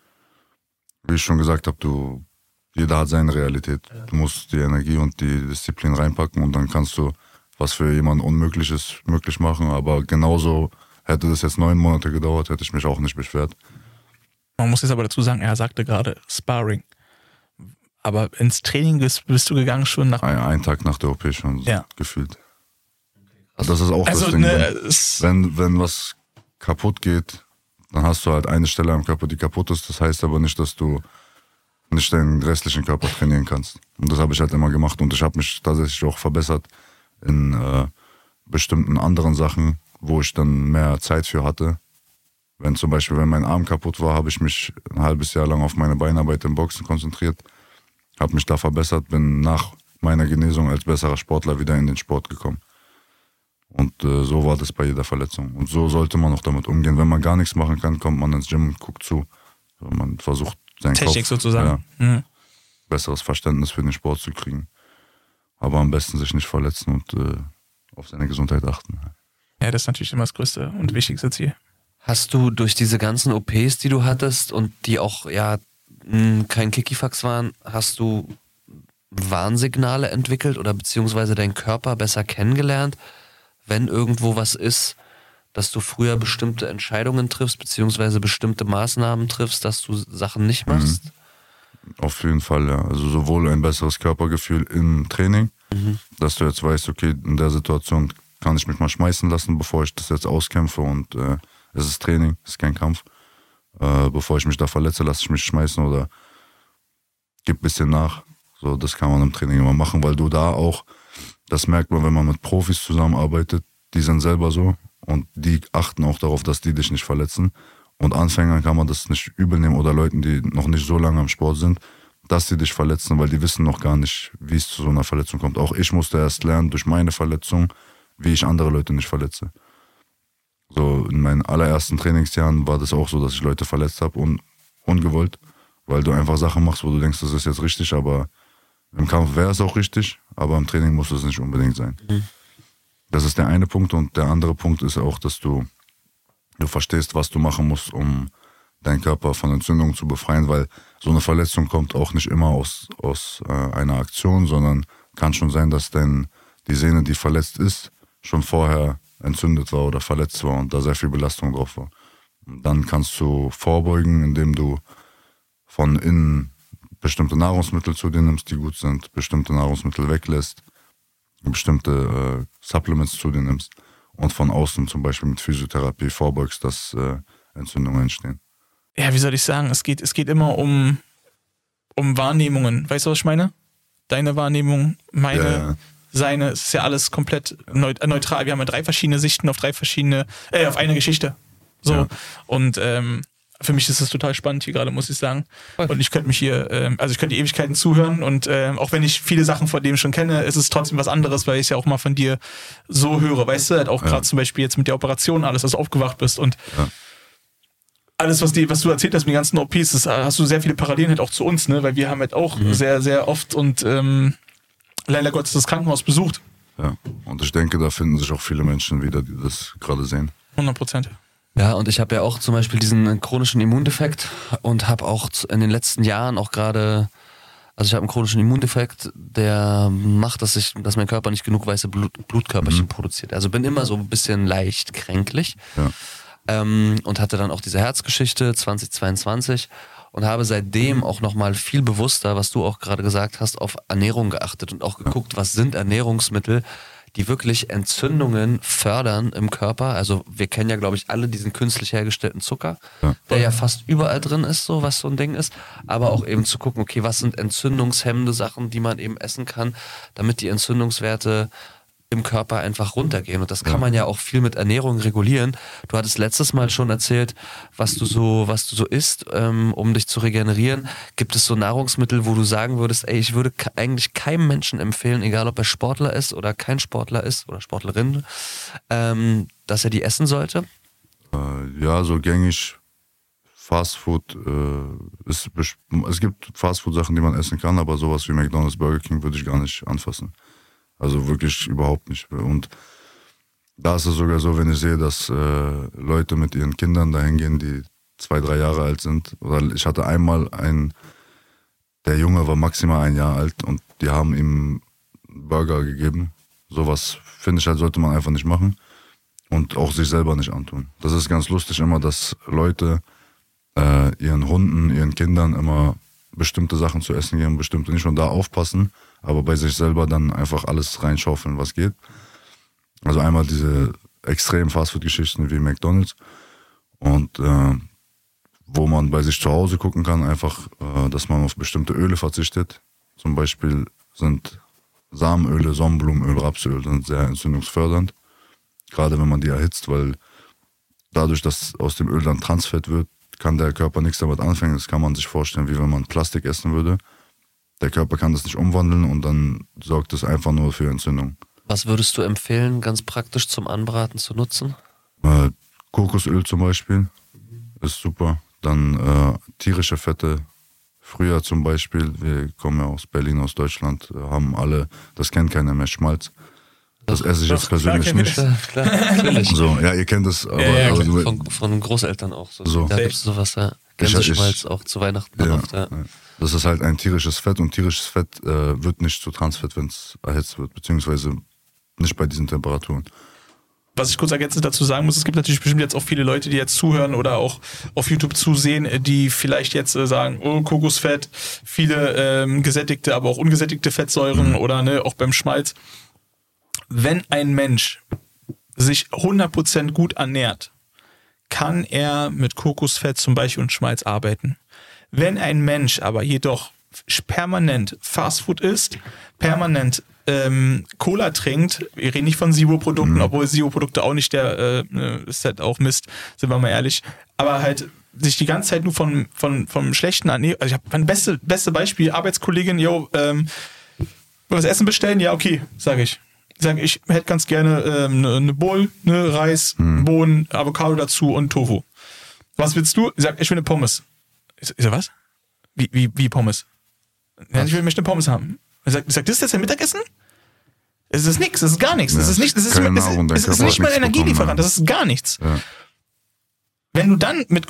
wie ich schon gesagt habe, du, jeder hat seine Realität. Ja. Du musst die Energie und die Disziplin reinpacken und dann kannst du was für jemanden Unmögliches möglich machen. Aber genauso hätte das jetzt neun Monate gedauert, hätte ich mich auch nicht beschwert. man muss jetzt aber dazu sagen, er sagte gerade Sparring. Aber ins Training bist, bist du gegangen schon nach... Ein, einen Tag nach der O P schon Ja. gefühlt. Das ist auch Also, das Ding. ne, wenn- es, Wenn, wenn was kaputt geht, dann hast du halt eine Stelle am Körper, die kaputt ist. Das heißt aber nicht, dass du nicht deinen restlichen Körper trainieren kannst. Und das habe ich halt immer gemacht. Und ich habe mich tatsächlich auch verbessert in äh, bestimmten anderen Sachen, wo ich dann mehr Zeit für hatte. Wenn zum Beispiel, wenn mein Arm kaputt war, habe ich mich ein halbes Jahr lang auf meine Beinarbeit im Boxen konzentriert, habe mich da verbessert, bin nach meiner Genesung als besserer Sportler wieder in den Sport gekommen. Und äh, so war das bei jeder Verletzung. Und so sollte man auch damit umgehen. Wenn man gar nichts machen kann, kommt man ins Gym, guckt zu. So, man versucht seinen Technik Kopf, sozusagen. Ja, Mhm. besseres Verständnis für den Sport zu kriegen. Aber am besten sich nicht verletzen und äh, auf seine Gesundheit achten. Ja, das ist natürlich immer das größte und wichtigste Ziel. Hast du durch diese ganzen O Ps, die du hattest und die auch ja mh, kein Kikifax waren, hast du Warnsignale entwickelt oder beziehungsweise deinen Körper besser kennengelernt, wenn irgendwo was ist, dass du früher bestimmte Entscheidungen triffst, beziehungsweise bestimmte Maßnahmen triffst, dass du Sachen nicht machst? Mhm. Auf jeden Fall, ja. Also sowohl ein besseres Körpergefühl im Training, mhm. dass du jetzt weißt, okay, in der Situation kann ich mich mal schmeißen lassen, bevor ich das jetzt auskämpfe und äh, es ist Training, es ist kein Kampf. Äh, bevor ich mich da verletze, lasse ich mich schmeißen oder gib ein bisschen nach. So, das kann man im Training immer machen, weil du da auch, das merkt man, wenn man mit Profis zusammenarbeitet, die sind selber so und die achten auch darauf, dass die dich nicht verletzen. Und Anfängern kann man das nicht übel nehmen oder Leuten, die noch nicht so lange im Sport sind, dass sie dich verletzen, weil die wissen noch gar nicht, wie es zu so einer Verletzung kommt. Auch ich musste erst lernen durch meine Verletzung, wie ich andere Leute nicht verletze. So in meinen allerersten Trainingsjahren war das auch so, dass ich Leute verletzt habe und ungewollt, weil du einfach Sachen machst, wo du denkst, das ist jetzt richtig, aber im Kampf wäre es auch richtig, aber im Training muss es nicht unbedingt sein. Mhm. Das ist der eine Punkt und der andere Punkt ist auch, dass du, du verstehst, was du machen musst, um deinen Körper von Entzündungen zu befreien, weil so eine Verletzung kommt auch nicht immer aus, aus äh, einer Aktion, sondern kann schon sein, dass dein, die Sehne, die verletzt ist, schon vorher entzündet war oder verletzt war und da sehr viel Belastung drauf war. Und dann kannst du vorbeugen, indem du von innen bestimmte Nahrungsmittel zu dir nimmst, die gut sind, bestimmte Nahrungsmittel weglässt, bestimmte äh, Supplements zu dir nimmst und von außen zum Beispiel mit Physiotherapie vorbeugst, dass äh, Entzündungen entstehen. Ja, wie soll ich sagen, es geht, es geht immer um, um Wahrnehmungen. Weißt du, was ich meine? Deine Wahrnehmung, meine, ja. seine, es ist ja alles komplett neutral. Wir haben ja drei verschiedene Sichten auf drei verschiedene, äh, auf eine Geschichte. So. Ja. Und ähm, für mich ist das total spannend hier gerade, muss ich sagen. Und ich könnte mich hier, ähm, also ich könnte die Ewigkeiten zuhören und ähm, auch wenn ich viele Sachen von dem schon kenne, ist es trotzdem was anderes, weil ich es ja auch mal von dir so höre, weißt du, halt auch ja. gerade zum Beispiel jetzt mit der Operation, alles, dass du aufgewacht bist und ja. alles, was, die, was du erzählt hast mit den ganzen O Ps, das hast du sehr viele Parallelen halt auch zu uns, ne, weil wir haben halt auch mhm. sehr, sehr oft und ähm, leider Gottes das Krankenhaus besucht. Ja, und ich denke, da finden sich auch viele Menschen wieder, die das gerade sehen. hundert Prozent. Ja, und ich habe ja auch zum Beispiel diesen chronischen Immundefekt und habe auch in den letzten Jahren auch gerade, also ich habe einen chronischen Immundefekt, der macht, dass ich, dass mein Körper nicht genug weiße Blut, Blutkörperchen mhm. produziert. Also bin immer so ein bisschen leicht kränklich ja. ähm, und hatte dann auch diese Herzgeschichte zweitausendzweiundzwanzig und habe seitdem auch nochmal viel bewusster, was du auch gerade gesagt hast, auf Ernährung geachtet und auch geguckt, ja. was sind Ernährungsmittel, die wirklich Entzündungen fördern im Körper. Also wir kennen ja, glaube ich, alle diesen künstlich hergestellten Zucker, ja. der ja fast überall drin ist, so was so ein Ding ist. Aber auch eben zu gucken, okay, was sind entzündungshemmende Sachen, die man eben essen kann, damit die Entzündungswerte im Körper einfach runtergehen. Und das kann man ja auch viel mit Ernährung regulieren. Du hattest letztes Mal schon erzählt, was du so, was du so isst, ähm, um dich zu regenerieren. Gibt es so Nahrungsmittel, wo du sagen würdest, ey, ich würde eigentlich keinem Menschen empfehlen, egal ob er Sportler ist oder kein Sportler ist oder Sportlerin, ähm, dass er die essen sollte? Äh, ja, so gängig Fastfood, äh, ist, es gibt Fastfood-Sachen, die man essen kann, aber sowas wie McDonald's, Burger King würde ich gar nicht anfassen. Also wirklich überhaupt nicht. Und da ist es sogar so, wenn ich sehe, dass äh, Leute mit ihren Kindern dahin gehen, die zwei, drei Jahre alt sind. Oder ich hatte einmal einen, der Junge war maximal ein Jahr alt und die haben ihm Burger gegeben. Sowas, finde ich halt, sollte man einfach nicht machen und auch sich selber nicht antun. Das ist ganz lustig immer, dass Leute äh, ihren Hunden, ihren Kindern immer bestimmte Sachen zu essen geben, bestimmte nicht und da aufpassen, aber bei sich selber dann einfach alles reinschaufeln, was geht. Also einmal diese extremen Fastfood-Geschichten wie McDonald's und äh, wo man bei sich zu Hause gucken kann, einfach, äh, dass man auf bestimmte Öle verzichtet. Zum Beispiel sind Samenöle, Sonnenblumenöl, Rapsöl sind sehr entzündungsfördernd, gerade wenn man die erhitzt, weil dadurch, dass aus dem Öl dann Transfett wird, kann der Körper nichts damit anfangen. Das kann man sich vorstellen, wie wenn man Plastik essen würde. Der Körper kann das nicht umwandeln und dann sorgt es einfach nur für Entzündung. Was würdest du empfehlen, ganz praktisch zum Anbraten zu nutzen? Äh, Kokosöl zum Beispiel ist super. Dann äh, tierische Fette. Früher zum Beispiel, wir kommen ja aus Berlin, aus Deutschland, haben alle, das kennt keiner mehr, Schmalz. Das esse ich jetzt persönlich nicht. Klar, klar, natürlich. So, ja, ihr kennt das, aber, ja, ja, aber von, von Großeltern auch. So. So. Da gibt es sowas, ja. Gänseschmalz auch zu Weihnachten. Ja, oft, ja. Das ist halt ein tierisches Fett und tierisches Fett äh, wird nicht zu Transfett, wenn es erhitzt wird, beziehungsweise nicht bei diesen Temperaturen. was ich kurz ergänzend dazu sagen muss, es gibt natürlich bestimmt jetzt auch viele Leute, die jetzt zuhören oder auch auf YouTube zusehen, die vielleicht jetzt äh, sagen, oh, Kokosfett, viele ähm, gesättigte, aber auch ungesättigte Fettsäuren mhm. oder ne, auch beim Schmalz. Wenn ein Mensch sich hundert Prozent gut ernährt, kann er mit Kokosfett zum Beispiel und Schmalz arbeiten. Wenn ein Mensch aber jedoch permanent Fastfood isst, permanent ähm, Cola trinkt, wir reden nicht von Zero-Produkten, mhm. obwohl Zero-Produkte auch nicht der, äh, ist halt auch Mist, sind wir mal ehrlich, aber halt sich die ganze Zeit nur von, von, vom schlechten Ernährung, also ich habe mein beste, beste Beispiel, Arbeitskollegin, yo, ähm, wollen wir das Essen bestellen? Ja, okay, sage ich. Ich sage, ich hätte ganz gerne ähm, eine, eine Bowl, ne, Reis, mhm. Bohnen, Avocado dazu und Tofu. Was willst du? Ich sage, ich will eine Pommes. Ich sage, was? Wie, wie, wie Pommes? Ja, ich will möchte eine Pommes haben. Ich sage, sag, das ist jetzt ein Mittagessen? Es ist nichts, es ist gar nichts. Es ist nicht, es ist, es ist, es ist nicht mal ein Energielieferant, das ist gar nichts. Ja. Wenn du dann mit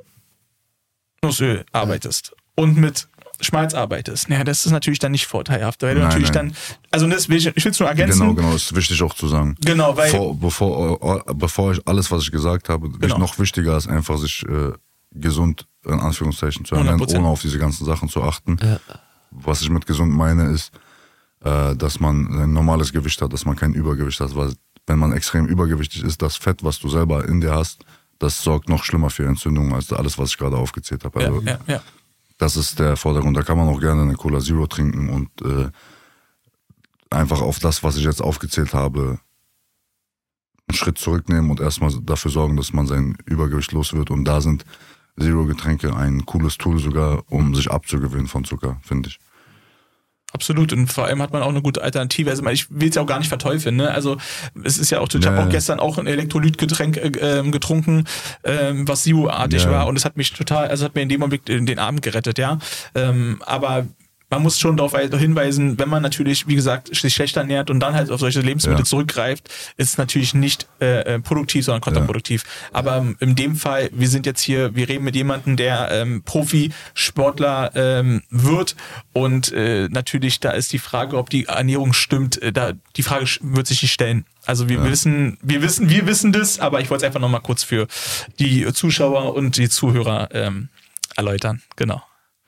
Kokosnussöl arbeitest und mit Schmalz arbeitest, naja, das ist natürlich dann nicht vorteilhaft, weil du nein, natürlich nein. dann, also das will ich, ich will es nur ergänzen. Genau, genau, das ist wichtig auch zu sagen. Genau, weil... Vor, bevor, bevor ich alles, was ich gesagt habe, genau. noch wichtiger ist einfach, sich äh, gesund, in Anführungszeichen, zu ernähren, ohne auf diese ganzen Sachen zu achten. Ja. Was ich mit gesund meine, ist, äh, dass man ein normales Gewicht hat, dass man kein Übergewicht hat, weil wenn man extrem übergewichtig ist, das Fett, was du selber in dir hast, das sorgt noch schlimmer für Entzündungen als alles, was ich gerade aufgezählt habe. Also, ja, ja, ja. Das ist der Vordergrund. Da kann man auch gerne eine Cola Zero trinken und äh, einfach auf das, was ich jetzt aufgezählt habe, einen Schritt zurücknehmen und erstmal dafür sorgen, dass man sein Übergewicht los wird. Und da sind Zero-Getränke ein cooles Tool sogar, um sich abzugewöhnen von Zucker, finde ich. Absolut, und vor allem hat man auch eine gute Alternative. Also ich will es ja auch gar nicht verteufeln, ne? Also es ist ja auch, ich ja, habe auch gestern auch ein Elektrolytgetränk äh, getrunken, ähm, was Zero-artig ja. war, und es hat mich total, also hat mir in dem Moment den Abend gerettet, ja. Ähm, aber man muss schon darauf hinweisen, wenn man natürlich, wie gesagt, sich schlecht ernährt und dann halt auf solche Lebensmittel ja. zurückgreift, ist es natürlich nicht äh, produktiv, sondern kontraproduktiv. Ja. Aber in dem Fall, wir sind jetzt hier, wir reden mit jemandem, der ähm, Profisportler ähm, wird, und äh, natürlich, da ist die Frage, ob die Ernährung stimmt, äh, da die Frage wird sich nicht stellen. Also wir ja. wissen, wir wissen, wir wissen das, aber ich wollte es einfach nochmal kurz für die Zuschauer und die Zuhörer ähm, erläutern. Genau.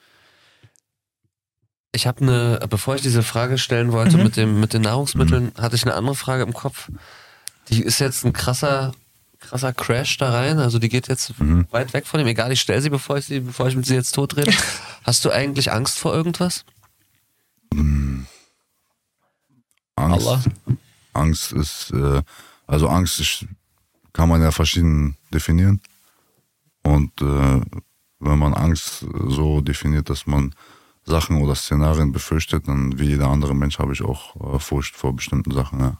Ich habe eine, bevor ich diese Frage stellen wollte mhm. mit dem mit den Nahrungsmitteln, mhm. hatte ich eine andere Frage im Kopf. Die ist jetzt ein krasser krasser Crash da rein, also die geht jetzt mhm. weit weg von ihm. Egal, ich stelle sie, bevor ich sie, bevor ich mit sie jetzt tot rede. Hast du eigentlich Angst vor irgendwas? Mhm. Angst. Allah. Angst ist, äh, also Angst ist, kann man ja verschieden definieren. Und äh, wenn man Angst so definiert, dass man Sachen oder Szenarien befürchtet, dann wie jeder andere Mensch habe ich auch äh, Furcht vor bestimmten Sachen, ja.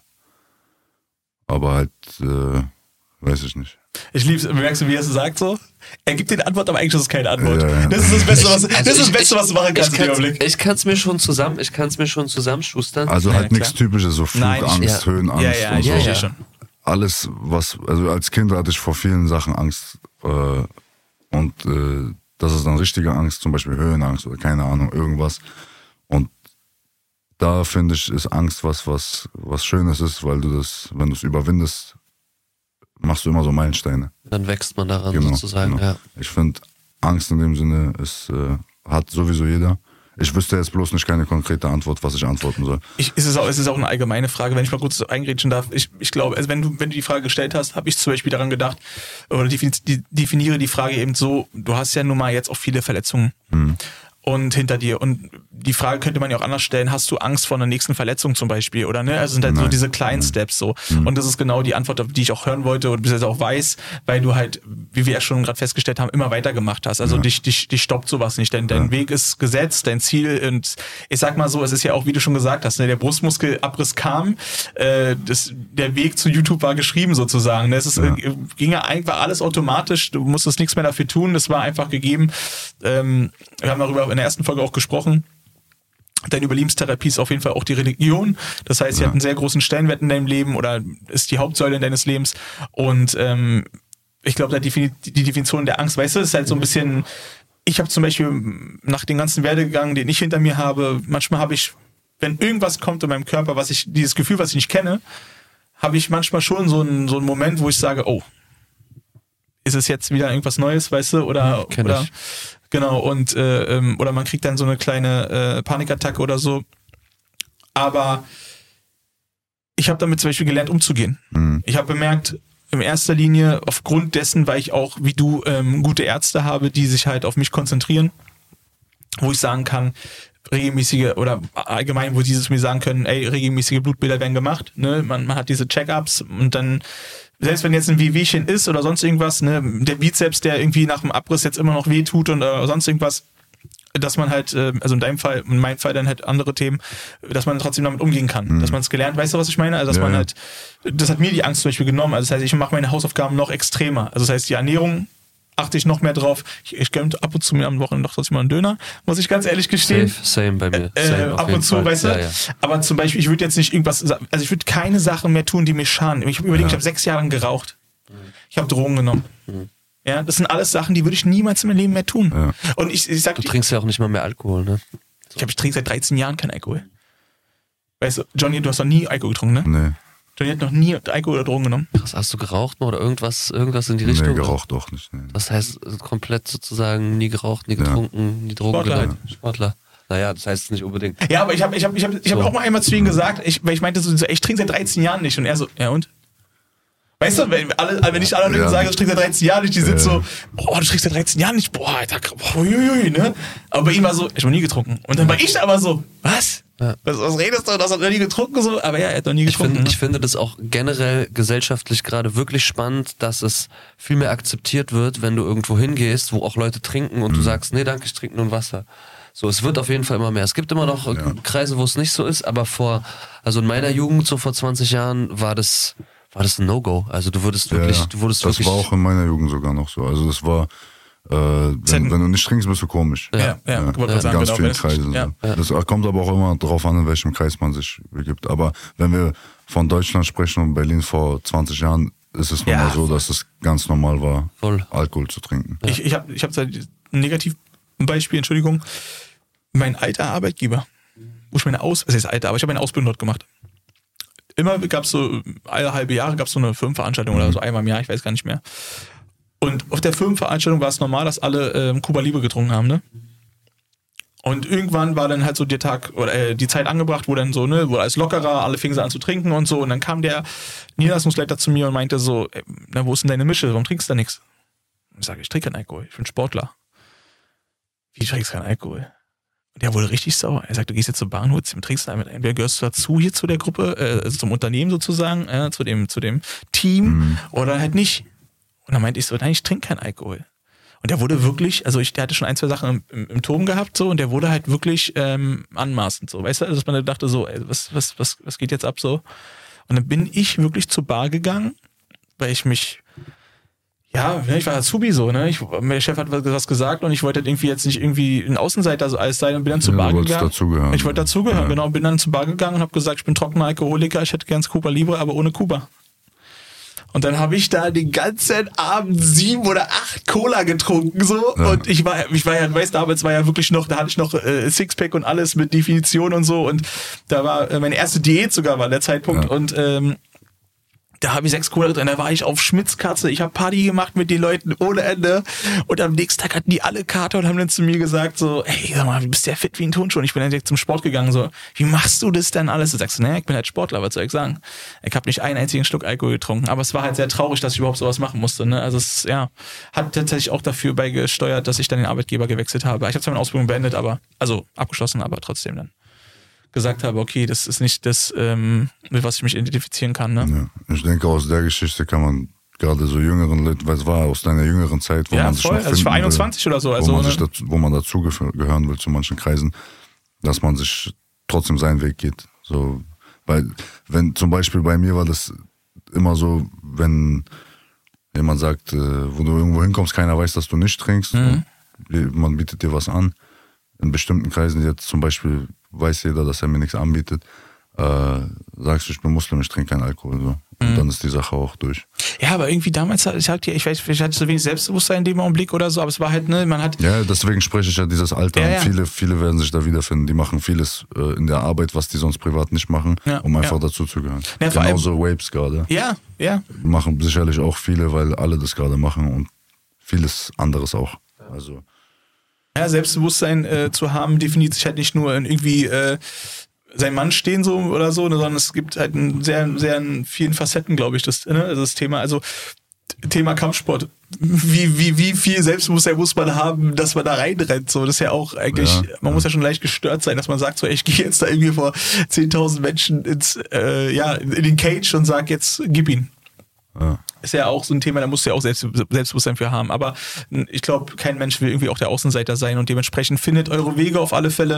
Aber halt, äh, weiß ich nicht. Ich lieb's, merkst du, wie er es sagt so? Er gibt dir eine Antwort, aber eigentlich ist es keine Antwort. Ja, ja. Das ist das Beste, was, ich, also das ist das ich, Beste, ich, was du machen kannst. Ich, ich kann es mir schon zusammen, ich kann es mir schon zusammenschustern. Also ja, halt nichts Typisches, so Flugangst, Nein, ja. Höhenangst ja, ja, und ja, so. Ja, schon. Alles, was, also als Kind hatte ich vor vielen Sachen Angst, äh, und äh, das ist dann richtige Angst, zum Beispiel Höhenangst oder keine Ahnung, irgendwas. Und da finde ich, ist Angst was, was, was Schönes ist, weil du das, wenn du es überwindest, machst du immer so Meilensteine. Dann wächst man daran, genau, sozusagen. Genau. Ja. Ich finde, Angst in dem Sinne ist, äh, hat sowieso jeder. Ich wüsste jetzt bloß nicht keine konkrete Antwort, was ich antworten soll. Ich, ist es, auch, ist es auch eine allgemeine Frage, wenn ich mal kurz eingrätschen darf. Ich, ich glaube, also wenn du, wenn du die Frage gestellt hast, habe ich zum Beispiel daran gedacht, oder definiere die Frage eben so, du hast ja nun mal jetzt auch viele Verletzungen. Hm. Und hinter dir. Und die Frage könnte man ja auch anders stellen, hast du Angst vor einer nächsten Verletzung zum Beispiel? Oder ne? Also sind halt Nein. so diese kleinen Nein. Steps so. Mhm. Und das ist genau die Antwort, die ich auch hören wollte und bis jetzt auch weiß, weil du halt, wie wir ja schon gerade festgestellt haben, immer weitergemacht hast. Also ja. dich, dich, dich stoppt sowas nicht. Dein, dein ja. Weg ist gesetzt, dein Ziel. Und ich sag mal so, es ist ja auch, wie du schon gesagt hast, ne? Der Brustmuskelabriss kam, äh, das, der Weg zu YouTube war geschrieben sozusagen. Ne? Es ist, ja. äh, ging ja einfach alles automatisch, du musstest nichts mehr dafür tun, das war einfach gegeben. Ähm, wir haben darüber in der ersten Folge auch gesprochen. Deine Überlebenstherapie ist auf jeden Fall auch die Religion. Das heißt, sie ja. hat einen sehr großen Stellenwert in deinem Leben oder ist die Hauptsäule deines Lebens. Und ähm, ich glaube, die Definition der Angst, weißt du, ist halt so ein bisschen, ich habe zum Beispiel nach dem ganzen Werdegang, den ich hinter mir habe, manchmal habe ich, wenn irgendwas kommt in meinem Körper, was ich, dieses Gefühl, was ich nicht kenne, habe ich manchmal schon so einen, so einen Moment, wo ich sage, oh, ist es jetzt wieder irgendwas Neues, weißt du, oder, Kenn oder ich. genau, und äh, ähm, oder man kriegt dann so eine kleine äh, Panikattacke oder so. Aber ich habe damit zum Beispiel gelernt, umzugehen. Mhm. Ich habe bemerkt, in erster Linie aufgrund dessen, weil ich auch, wie du, ähm, gute Ärzte habe, die sich halt auf mich konzentrieren, wo ich sagen kann, regelmäßige oder allgemein, wo die es mir sagen können, ey, regelmäßige Blutbilder werden gemacht, ne? man, man hat diese Check-ups und dann, selbst wenn jetzt ein Wehwehchen ist oder sonst irgendwas, ne, der Bizeps, der irgendwie nach dem Abriss jetzt immer noch weh tut und äh, sonst irgendwas, dass man halt, äh, also in deinem Fall, in meinem Fall dann halt andere Themen, dass man trotzdem damit umgehen kann, mhm. dass man es gelernt, weißt du, was ich meine? Also dass ja, man ja. halt, das hat mir die Angst zum Beispiel genommen, also das heißt, ich mache meine Hausaufgaben noch extremer, also das heißt, die Ernährung achte ich noch mehr drauf. Ich, ich gönne ab und zu mir am Wochenende doch trotzdem mal einen Döner, muss ich ganz ehrlich gestehen. Safe, same bei mir. Äh, Same, auf ab jeden und zu, Fall. weißt du? Ja, ja. Aber zum Beispiel, ich würde jetzt nicht irgendwas, also ich würde keine Sachen mehr tun, die mir schaden. Ich habe überlegt, Ja. ich habe sechs Jahre lang geraucht. Ich habe Drogen genommen. Mhm. Ja, das sind alles Sachen, die würde ich niemals in meinem Leben mehr tun. Ja. Und ich, ich sag Du dir, trinkst ja auch nicht mal mehr Alkohol, ne? ich, hab, ich trinke seit dreizehn Jahren keinen Alkohol. Weißt du, Johnny, du hast noch nie Alkohol getrunken, ne? Nee, Johnny hat noch nie Alkohol oder Drogen genommen. Krass, hast du geraucht mal oder irgendwas, irgendwas in die Richtung? nee, geraucht auch nicht. Nee. Das heißt, komplett sozusagen nie geraucht, nie Ja. getrunken, nie Drogen Sportler genommen. Sportler. Naja, das heißt nicht unbedingt. Ja, aber ich habe ich hab, ich hab, ich hab So. auch mal einmal zu ihm gesagt, ich, weil ich meinte so, ich trinke seit dreizehn Jahren nicht. Und er so, ja und? Weißt du, wenn, alle, wenn ich alle Leute Ja. sage, ich trinke seit dreizehn Jahren nicht, die sind Ja. so, boah, du trinkst seit dreizehn Jahren nicht, boah, Alter, boah, uiuiui, ne? Aber bei ihm war so, ich habe noch nie getrunken. Und dann war ich aber so, was? Ja. Was, was redest du? Das hat noch nie getrunken so? Aber ja, er hat noch nie Ich, getrunken. find, ne? ich finde das auch generell gesellschaftlich gerade wirklich spannend, dass es viel mehr akzeptiert wird, wenn du irgendwo hingehst, wo auch Leute trinken und du sagst, nee, danke, ich trinke nur ein Wasser. So, es wird auf jeden Fall immer mehr. Es gibt immer noch äh, Kreise, wo es nicht so ist, aber vor, also in meiner Jugend, so vor zwanzig Jahren, war das, war das ein No-Go. Also du würdest wirklich, ja, du wurdest das wirklich. war auch in meiner Jugend sogar noch so. Also das war, äh, wenn, wenn du nicht trinkst, bist du komisch. ja, ja, ja, ich wollte in sagen, ganz genau, vielen das- Kreisen. ja. So. Das kommt aber auch immer darauf an, in welchem Kreis man sich begibt. Aber wenn wir von Deutschland sprechen und Berlin vor zwanzig Jahren, ist es nun Ja. mal so, dass es ganz normal war, Voll. Alkohol zu trinken. Ich, ich habe ich hab ein Negativbeispiel, Entschuldigung. Mein alter Arbeitgeber, wo ich meine Aus, was heißt alter, aber ich habe meine Ausbildung dort gemacht. Immer gab es so, alle halbe Jahre gab es so eine Firmenveranstaltung oder so einmal im Jahr, ich weiß gar nicht mehr. Und auf der Firmenveranstaltung war es normal, dass alle ähm, Cuba Libre getrunken haben, ne? Und irgendwann war dann halt so der Tag oder äh, die Zeit angebracht, wo dann so, ne, wurde alles lockerer, alle fingen so an zu trinken und so. Und dann kam der Niederlassungsleiter zu mir und meinte so, ey, na, wo ist denn deine Mische? Warum trinkst du da nichts? Ich sage, ich trinke keinen Alkohol, ich bin Sportler. Wie trinkst du keinen Alkohol? Und der wurde richtig sauer. Er sagt, du gehst jetzt zur Bahn, holst, trinkst damit ein. Entweder gehörst du dazu hier zu der Gruppe, äh, also zum Unternehmen sozusagen, äh, zu dem, zu dem Team Mhm. oder halt nicht. Und dann meinte ich so, nein, ich trinke keinen Alkohol. Und der wurde wirklich, also ich, der hatte schon ein, zwei Sachen im, im, im Turm gehabt, so, und der wurde halt wirklich ähm, anmaßend, so, weißt du, dass man da dachte so, ey, was, was, was, was geht jetzt ab, so. Und dann bin ich wirklich zur Bar gegangen, weil ich mich, ja, ich war Azubi so, ne, ich, der Chef hat was gesagt und ich wollte halt irgendwie jetzt nicht irgendwie ein Außenseiter so alles sein und bin dann zur Ja, Bar du wolltest gegangen. dazugehören. Ich wollte dazugehören, Ja. genau, bin dann zur Bar gegangen und habe gesagt, ich bin trockener Alkoholiker, ich hätte gern Cuba Libre, aber ohne Kuba. Und dann habe ich da den ganzen Abend sieben oder acht Cola getrunken so Ja. und ich war, ich war ja, weißt du, damals war ja wirklich noch, da hatte ich noch äh, Sixpack und alles mit Definition und so und da war äh, meine erste Diät sogar war der Zeitpunkt Ja. und ähm, da habe ich sechs Cola drin, da war ich auf Schmitzkatze, ich habe Party gemacht mit den Leuten ohne Ende und am nächsten Tag hatten die alle Kater und haben dann zu mir gesagt so, ey, sag mal, du bist ja fit wie ein Turnschuh und ich bin dann direkt zum Sport gegangen so, wie machst du das denn alles? Du sagst, naja, ich bin halt Sportler, was soll ich sagen? Ich habe nicht einen einzigen Schluck Alkohol getrunken, aber es war halt sehr traurig, dass ich überhaupt sowas machen musste, ne? Also es, ja, hat tatsächlich auch dafür beigesteuert, dass ich dann den Arbeitgeber gewechselt habe. Ich habe zwar meine Ausbildung beendet, aber, also abgeschlossen, aber trotzdem dann gesagt habe, okay, das ist nicht das, ähm, mit was ich mich identifizieren kann, ne? Ja. Ich denke, aus der Geschichte kann man gerade so jüngeren Leuten, weil es war aus deiner jüngeren Zeit, wo Ja, man sich voll. noch Also ich war finden einundzwanzig will, oder so, also, wo man, ne? sich dazu, wo man dazugehören will zu manchen Kreisen, dass man sich trotzdem seinen Weg geht. So, weil, wenn zum Beispiel bei mir war das immer so, wenn jemand sagt, äh, wo du irgendwo hinkommst, keiner weiß, dass du nicht trinkst, Mhm. und man bietet dir was an. In bestimmten Kreisen jetzt zum Beispiel weiß jeder, dass er mir nichts anbietet. äh, sagst du, ich bin Muslim, ich trinke keinen Alkohol. So. Und mhm. dann ist die Sache auch durch. Ja, aber irgendwie damals, ich, hatte, ich weiß, ich hatte so wenig Selbstbewusstsein in dem Augenblick oder so, aber es war halt, ne, man hat... Ja, deswegen spreche ich ja dieses Alter ja, an. ja. Viele, viele werden sich da wiederfinden. Die machen vieles äh, in der Arbeit, was die sonst privat nicht machen, ja, um einfach ja. dazu zu gehören. Ja, genauso Vapes gerade. Ja, ja. Machen sicherlich auch viele, weil alle das gerade machen und vieles anderes auch. Also... Ja, Selbstbewusstsein äh, zu haben, definiert sich halt nicht nur in irgendwie äh, sein Mann stehen so oder so, ne, sondern es gibt halt einen sehr, sehr in vielen Facetten, glaube ich, das, ne, also das Thema, also Thema Kampfsport. Wie, wie, wie viel Selbstbewusstsein muss man haben, dass man da reinrennt? So, das ist ja auch eigentlich, ja, man ja. muss ja schon leicht gestört sein, dass man sagt, so, ey, ich gehe jetzt da irgendwie vor zehntausend Menschen ins, äh, ja, in den Cage und sag jetzt, gib ihn. Ja. Ist ja auch so ein Thema, da musst du ja auch Selbst, Selbstbewusstsein für haben. Aber ich glaube, kein Mensch will irgendwie auch der Außenseiter sein und dementsprechend findet eure Wege auf alle Fälle.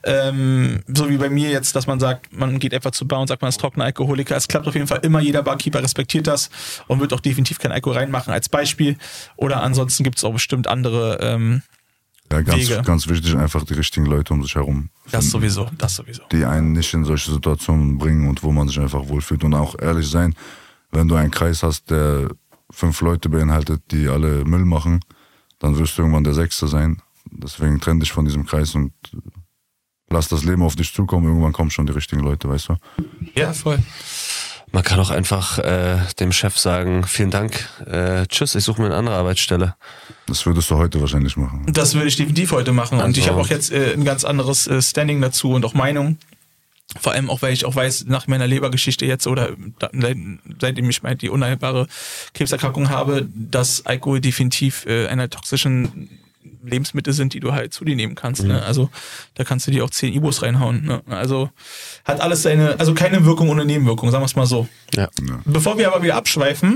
Ähm, so wie bei mir jetzt, dass man sagt, man geht einfach zur Bar und sagt, man ist trockener Alkoholiker. Es klappt auf jeden Fall immer, jeder Barkeeper respektiert das und wird auch definitiv kein Alkohol reinmachen als Beispiel. Oder ansonsten gibt es auch bestimmt andere ähm, ja, ganz, Wege. Ganz wichtig, einfach die richtigen Leute um sich herum finden, Das sowieso, das sowieso. Die einen nicht in solche Situationen bringen und wo man sich einfach wohlfühlt. Und auch ehrlich sein, wenn du einen Kreis hast, der fünf Leute beinhaltet, die alle Müll machen, dann wirst du irgendwann der Sechste sein. Deswegen trenn dich von diesem Kreis und lass das Leben auf dich zukommen. Irgendwann kommen schon die richtigen Leute, weißt du? Ja, voll. Man kann auch einfach äh, dem Chef sagen, vielen Dank, äh, tschüss, ich suche mir eine andere Arbeitsstelle. Das würdest du heute wahrscheinlich machen. Das würde ich definitiv heute machen. Und also, ich habe auch jetzt äh, ein ganz anderes äh, Standing dazu und auch Meinung. Vor allem auch, weil ich auch weiß, nach meiner Lebergeschichte jetzt oder da, seitdem ich mal die unheilbare Krebserkrankung habe, dass Alkohol definitiv äh, einer toxischen Lebensmittel sind, die du halt zu dir nehmen kannst. Mhm. Ne? Also da kannst du dir auch zehn Ibos reinhauen. Ne? Also hat alles seine, also keine Wirkung ohne Nebenwirkung, sagen wir es mal so. Ja. Ja. Bevor wir aber wieder abschweifen,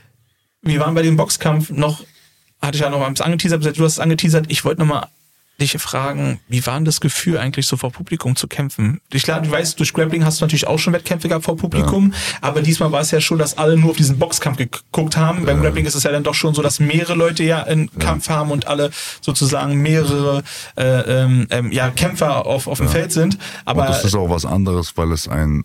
wir waren bei dem Boxkampf noch, hatte ich ja noch mal ein bisschen angeteasert, du hast es angeteasert, ich wollte noch mal dich fragen, wie war denn das Gefühl eigentlich so vor Publikum zu kämpfen? Ich klar, du weißt, durch Grappling hast du natürlich auch schon Wettkämpfe gehabt vor Publikum, ja. aber diesmal war es ja schon, dass alle nur auf diesen Boxkampf geguckt haben. Ja. Beim Grappling ist es ja dann doch schon so, dass mehrere Leute ja einen ja. Kampf haben und alle sozusagen mehrere äh, ähm, ja, Kämpfer auf, auf dem ja. Feld sind. Aber und das ist auch was anderes, weil es ein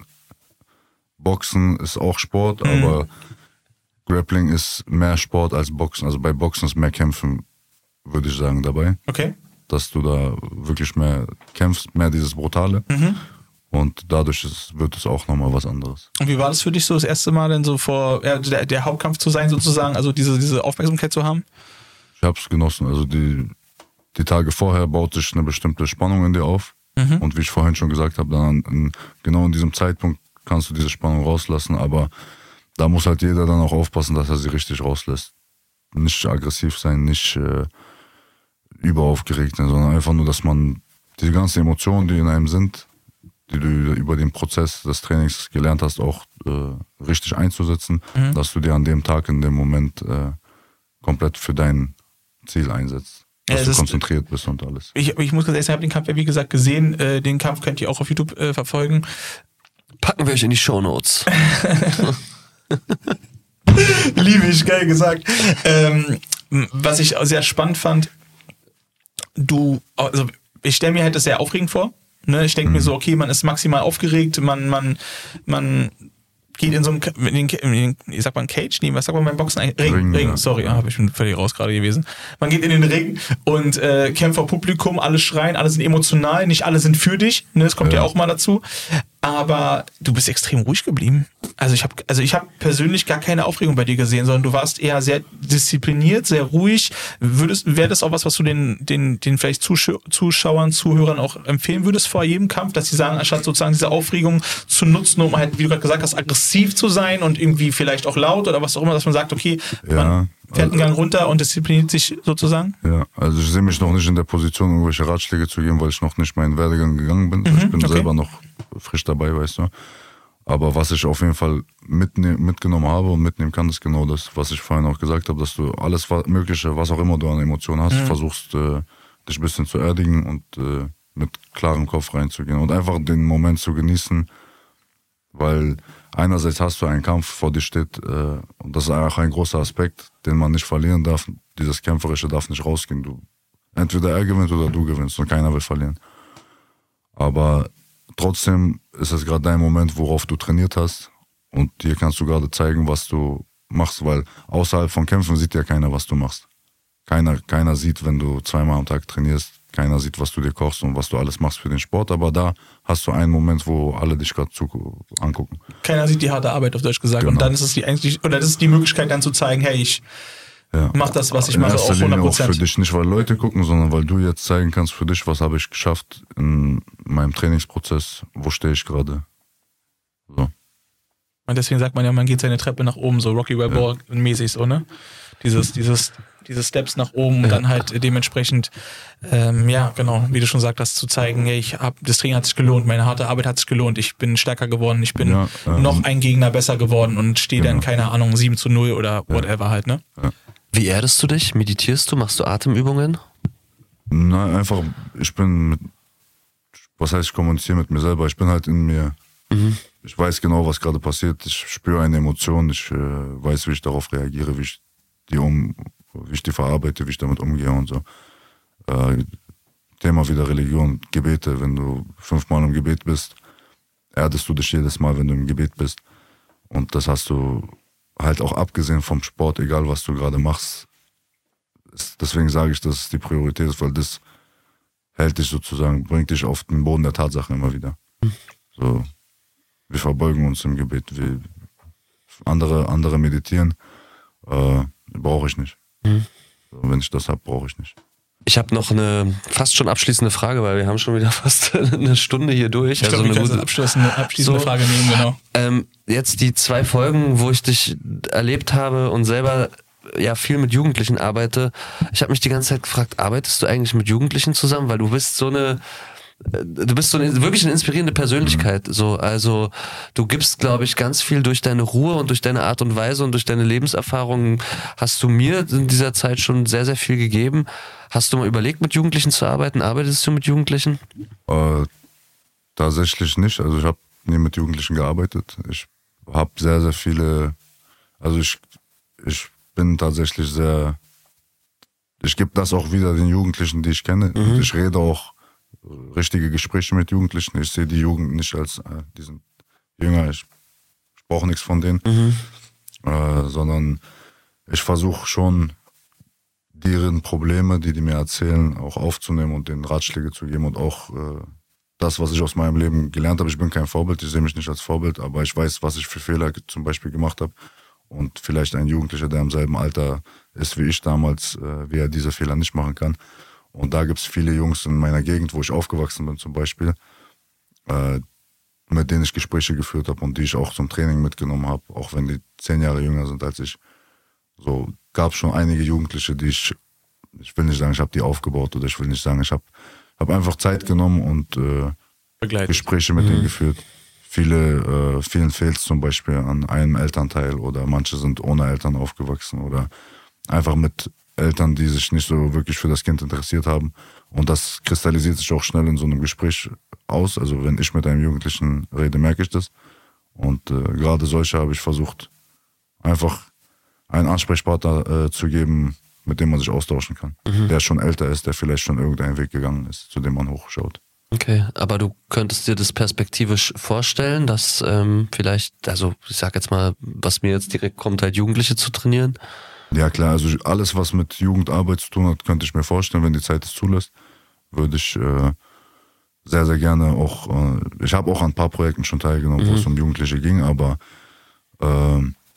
Boxen ist auch Sport, mhm. aber Grappling ist mehr Sport als Boxen. Also bei Boxen ist mehr Kämpfen, würde ich sagen, dabei. Okay. Dass du da wirklich mehr kämpfst, mehr dieses Brutale. Mhm. Und dadurch ist, wird es auch nochmal was anderes. Und wie war das für dich so das erste Mal denn so vor, ja, der, der Hauptkampf zu sein sozusagen, also diese, diese Aufmerksamkeit zu haben? Ich hab's genossen. Also die, die Tage vorher baut sich eine bestimmte Spannung in dir auf. Mhm. Und wie ich vorhin schon gesagt habe, dann in, genau in diesem Zeitpunkt kannst du diese Spannung rauslassen. Aber da muss halt jeder dann auch aufpassen, dass er sie richtig rauslässt. Nicht aggressiv sein, nicht... Äh, überaufgeregt, sondern einfach nur, dass man die ganzen Emotionen, die in einem sind, die du über den Prozess des Trainings gelernt hast, auch äh, richtig einzusetzen, mhm. dass du dir an dem Tag, in dem Moment äh, komplett für dein Ziel einsetzt. Dass ja, du konzentriert bist und alles. Ich, ich muss ganz ehrlich sagen, ich habe den Kampf ja wie gesagt gesehen. Äh, den Kampf könnt ihr auch auf YouTube äh, verfolgen. Packen wir euch in die Shownotes. Liebe ich, geil gesagt. Ähm, was ich sehr spannend fand, du, also ich stelle mir halt das sehr aufregend vor. Ne? Ich denke mhm. mir so, okay, man ist maximal aufgeregt, man, man, man geht in so einem, in den, in den, ich sag mal, Cage, nee, was sagt man beim Boxen? Ring, Ring, Ring. sorry, ja. ah, ich bin völlig raus gerade gewesen. Man geht in den Ring und äh, kämpft vor Publikum, alle schreien, alle sind emotional, nicht alle sind für dich, ne? Das kommt ja. ja auch mal dazu. Aber du bist extrem ruhig geblieben. Also ich habe also ich habe persönlich gar keine Aufregung bei dir gesehen, sondern du warst eher sehr diszipliniert, sehr ruhig. Würdest wäre das auch was, was du den den den vielleicht Zuschau- Zuschauern, Zuhörern auch empfehlen würdest vor jedem Kampf, dass sie sagen, anstatt sozusagen diese Aufregung zu nutzen, um halt, wie du gerade gesagt hast, aggressiv zu sein und irgendwie vielleicht auch laut oder was auch immer, dass man sagt, okay, ja, man fährt einen Gang runter und diszipliniert sich sozusagen? Ja, also ich sehe mich noch nicht in der Position, irgendwelche Ratschläge zu geben, weil ich noch nicht meinen Werdegang gegangen bin. Mhm, ich bin okay. selber noch frisch dabei, weißt du. Aber was ich auf jeden Fall mitne- mitgenommen habe und mitnehmen kann, ist genau das, was ich vorhin auch gesagt habe, dass du alles Mögliche, was auch immer du an Emotionen hast, mhm. versuchst, äh, dich ein bisschen zu erdigen und äh, mit klarem Kopf reinzugehen und einfach den Moment zu genießen, weil einerseits hast du einen Kampf, vor dir steht, äh, und das ist auch ein großer Aspekt, den man nicht verlieren darf. Dieses Kämpferische darf nicht rausgehen. Du, entweder er gewinnt oder du gewinnst und keiner will verlieren. Aber trotzdem ist es gerade dein Moment, worauf du trainiert hast. Und hier kannst du gerade zeigen, was du machst, weil außerhalb von Kämpfen sieht ja keiner, was du machst. Keiner, keiner sieht, wenn du zweimal am Tag trainierst, keiner sieht, was du dir kochst und was du alles machst für den Sport. Aber da hast du einen Moment, wo alle dich gerade angucken. Keiner sieht die harte Arbeit, auf Deutsch gesagt. Genau. Und dann ist es die eigentlich, oder das ist die Möglichkeit, dann zu zeigen, hey, ich ja. mach das, was ich in mache, erster auch hundert Linie Prozent. auch für dich, nicht weil Leute gucken, sondern weil du jetzt zeigen kannst für dich, was habe ich geschafft in meinem Trainingsprozess, wo stehe ich gerade. So. Und deswegen sagt man ja, man geht seine Treppe nach oben, so Rocky Balboa ja. mäßig so, ne? Dieses, dieses, diese Steps nach oben und ja. dann halt dementsprechend, ähm, ja, genau, wie du schon gesagt hast, zu zeigen, hey, ich hab, das Training hat sich gelohnt, meine harte Arbeit hat sich gelohnt, ich bin stärker geworden, ich bin ja, ähm, noch ein Gegner besser geworden und stehe genau. dann, keine Ahnung, sieben zu null oder whatever ja. halt, ne? Ja. Wie erdest du dich? Meditierst du? Machst du Atemübungen? Nein, einfach, ich bin mit, was heißt, ich kommuniziere mit mir selber, ich bin halt in mir. Mhm. Ich weiß genau, was gerade passiert. Ich spüre eine Emotion. Ich äh, weiß, wie ich darauf reagiere, wie ich die um, wie ich die verarbeite, wie ich damit umgehe und so. Äh, Thema wieder Religion, Gebete. Wenn du fünfmal im Gebet bist, erdest du dich jedes Mal, wenn du im Gebet bist. Und das hast du halt auch abgesehen vom Sport, egal was du gerade machst. Deswegen sage ich, dass es die Priorität ist, weil das hält dich sozusagen, bringt dich auf den Boden der Tatsachen immer wieder. So. Wir verbeugen uns im Gebet. Wir, andere, andere meditieren, äh, brauche ich nicht. Mhm. Wenn ich das habe, brauche ich nicht. Ich habe noch eine fast schon abschließende Frage, weil wir haben schon wieder fast eine Stunde hier durch. Ich also glaube, wir eine können eine abschließende, abschließende so, Frage nehmen, genau. Ähm, jetzt die zwei Folgen, wo ich dich erlebt habe und selber ja viel mit Jugendlichen arbeite. Ich habe mich die ganze Zeit gefragt, arbeitest du eigentlich mit Jugendlichen zusammen? Weil du bist so eine Du bist so eine, wirklich eine inspirierende Persönlichkeit. So, also du gibst, glaube ich, ganz viel durch deine Ruhe und durch deine Art und Weise und durch deine Lebenserfahrungen hast du mir in dieser Zeit schon sehr, sehr viel gegeben. Hast du mal überlegt, mit Jugendlichen zu arbeiten? Arbeitest du mit Jugendlichen? Äh, tatsächlich nicht. Also ich habe nie mit Jugendlichen gearbeitet. Ich habe sehr, sehr viele, also ich, ich bin tatsächlich sehr, ich gebe das auch wieder den Jugendlichen, die ich kenne. Mhm. Und ich rede auch richtige Gespräche mit Jugendlichen. Ich sehe die Jugend nicht als, äh, die sind jünger, ich, ich brauche nichts von denen, mhm. äh, sondern ich versuche schon, deren Probleme, die die mir erzählen, auch aufzunehmen und denen Ratschläge zu geben und auch äh, das, was ich aus meinem Leben gelernt habe. Ich bin kein Vorbild, ich sehe mich nicht als Vorbild, aber ich weiß, was ich für Fehler zum Beispiel gemacht habe. Und vielleicht ein Jugendlicher, der im selben Alter ist wie ich damals, äh, wie er diese Fehler nicht machen kann. Und da gibt es viele Jungs in meiner Gegend, wo ich aufgewachsen bin zum Beispiel, äh, mit denen ich Gespräche geführt habe und die ich auch zum Training mitgenommen habe, auch wenn die zehn Jahre jünger sind als ich. So gab es schon einige Jugendliche, die ich, ich will nicht sagen, ich habe die aufgebaut oder ich will nicht sagen, ich habe hab einfach Zeit genommen und äh, Gespräche mit mhm. denen geführt. Viele, äh, vielen fehlt es zum Beispiel an einem Elternteil oder manche sind ohne Eltern aufgewachsen oder einfach mit Eltern, die sich nicht so wirklich für das Kind interessiert haben. Und das kristallisiert sich auch schnell in so einem Gespräch aus. Also wenn ich mit einem Jugendlichen rede, merke ich das. Und äh, gerade solche habe ich versucht, einfach einen Ansprechpartner äh, zu geben, mit dem man sich austauschen kann. Mhm. Der schon älter ist, der vielleicht schon irgendeinen Weg gegangen ist, zu dem man hochschaut. Okay, aber du könntest dir das perspektivisch vorstellen, dass ähm, vielleicht, also ich sag jetzt mal, was mir jetzt direkt kommt, halt Jugendliche zu trainieren? Ja klar, also alles, was mit Jugendarbeit zu tun hat, könnte ich mir vorstellen, wenn die Zeit es zulässt, würde ich äh, sehr, sehr gerne auch, äh, ich habe auch an ein paar Projekten schon teilgenommen, mhm. wo es um Jugendliche ging, aber äh,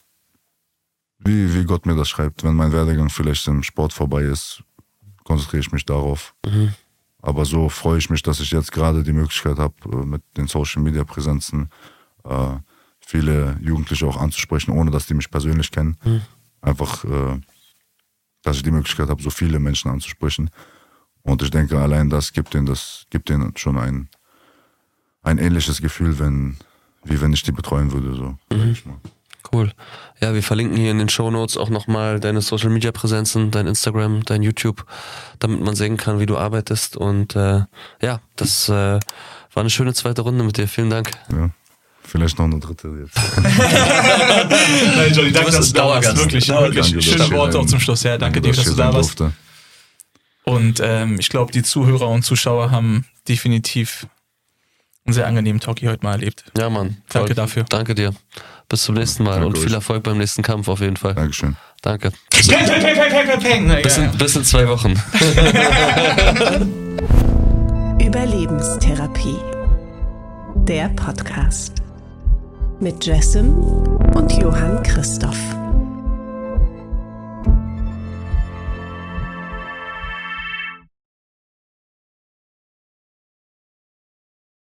wie, wie Gott mir das schreibt, wenn mein Werdegang vielleicht im Sport vorbei ist, konzentriere ich mich darauf. Mhm. Aber so freue ich mich, dass ich jetzt gerade die Möglichkeit habe, mit den Social-Media-Präsenzen äh, viele Jugendliche auch anzusprechen, ohne dass die mich persönlich kennen. Mhm. Einfach, äh, dass ich die Möglichkeit habe, so viele Menschen anzusprechen. Und ich denke, allein das gibt denen, das gibt denen schon ein, ein ähnliches Gefühl, wenn, wie wenn ich die betreuen würde. So, mhm. sag ich mal. Cool. Ja, wir verlinken hier in den Shownotes auch nochmal deine Social-Media-Präsenzen, dein Instagram, dein YouTube, damit man sehen kann, wie du arbeitest. Und äh, ja, das äh, war eine schöne zweite Runde mit dir. Vielen Dank. Ja, vielleicht noch eine dritte jetzt. Nein, Johnny, danke, dass du da warst. Wirklich, wirklich schöne Worte auch zum Schluss. Ja, danke dir, dass du da warst. Und ähm, ich glaube, die Zuhörer und Zuschauer haben definitiv einen sehr angenehmen Talk hier heute mal erlebt. Ja, Mann. Danke dafür. Danke dir. Bis zum nächsten Mal Danke und viel euch. Erfolg beim nächsten Kampf auf jeden Fall. Dankeschön. Danke. Peng, peng, peng, peng, peng, peng, peng. Bis in, bis in zwei Wochen. Überlebenstherapie. Der Podcast. Mit Jessim und Johann Christoph.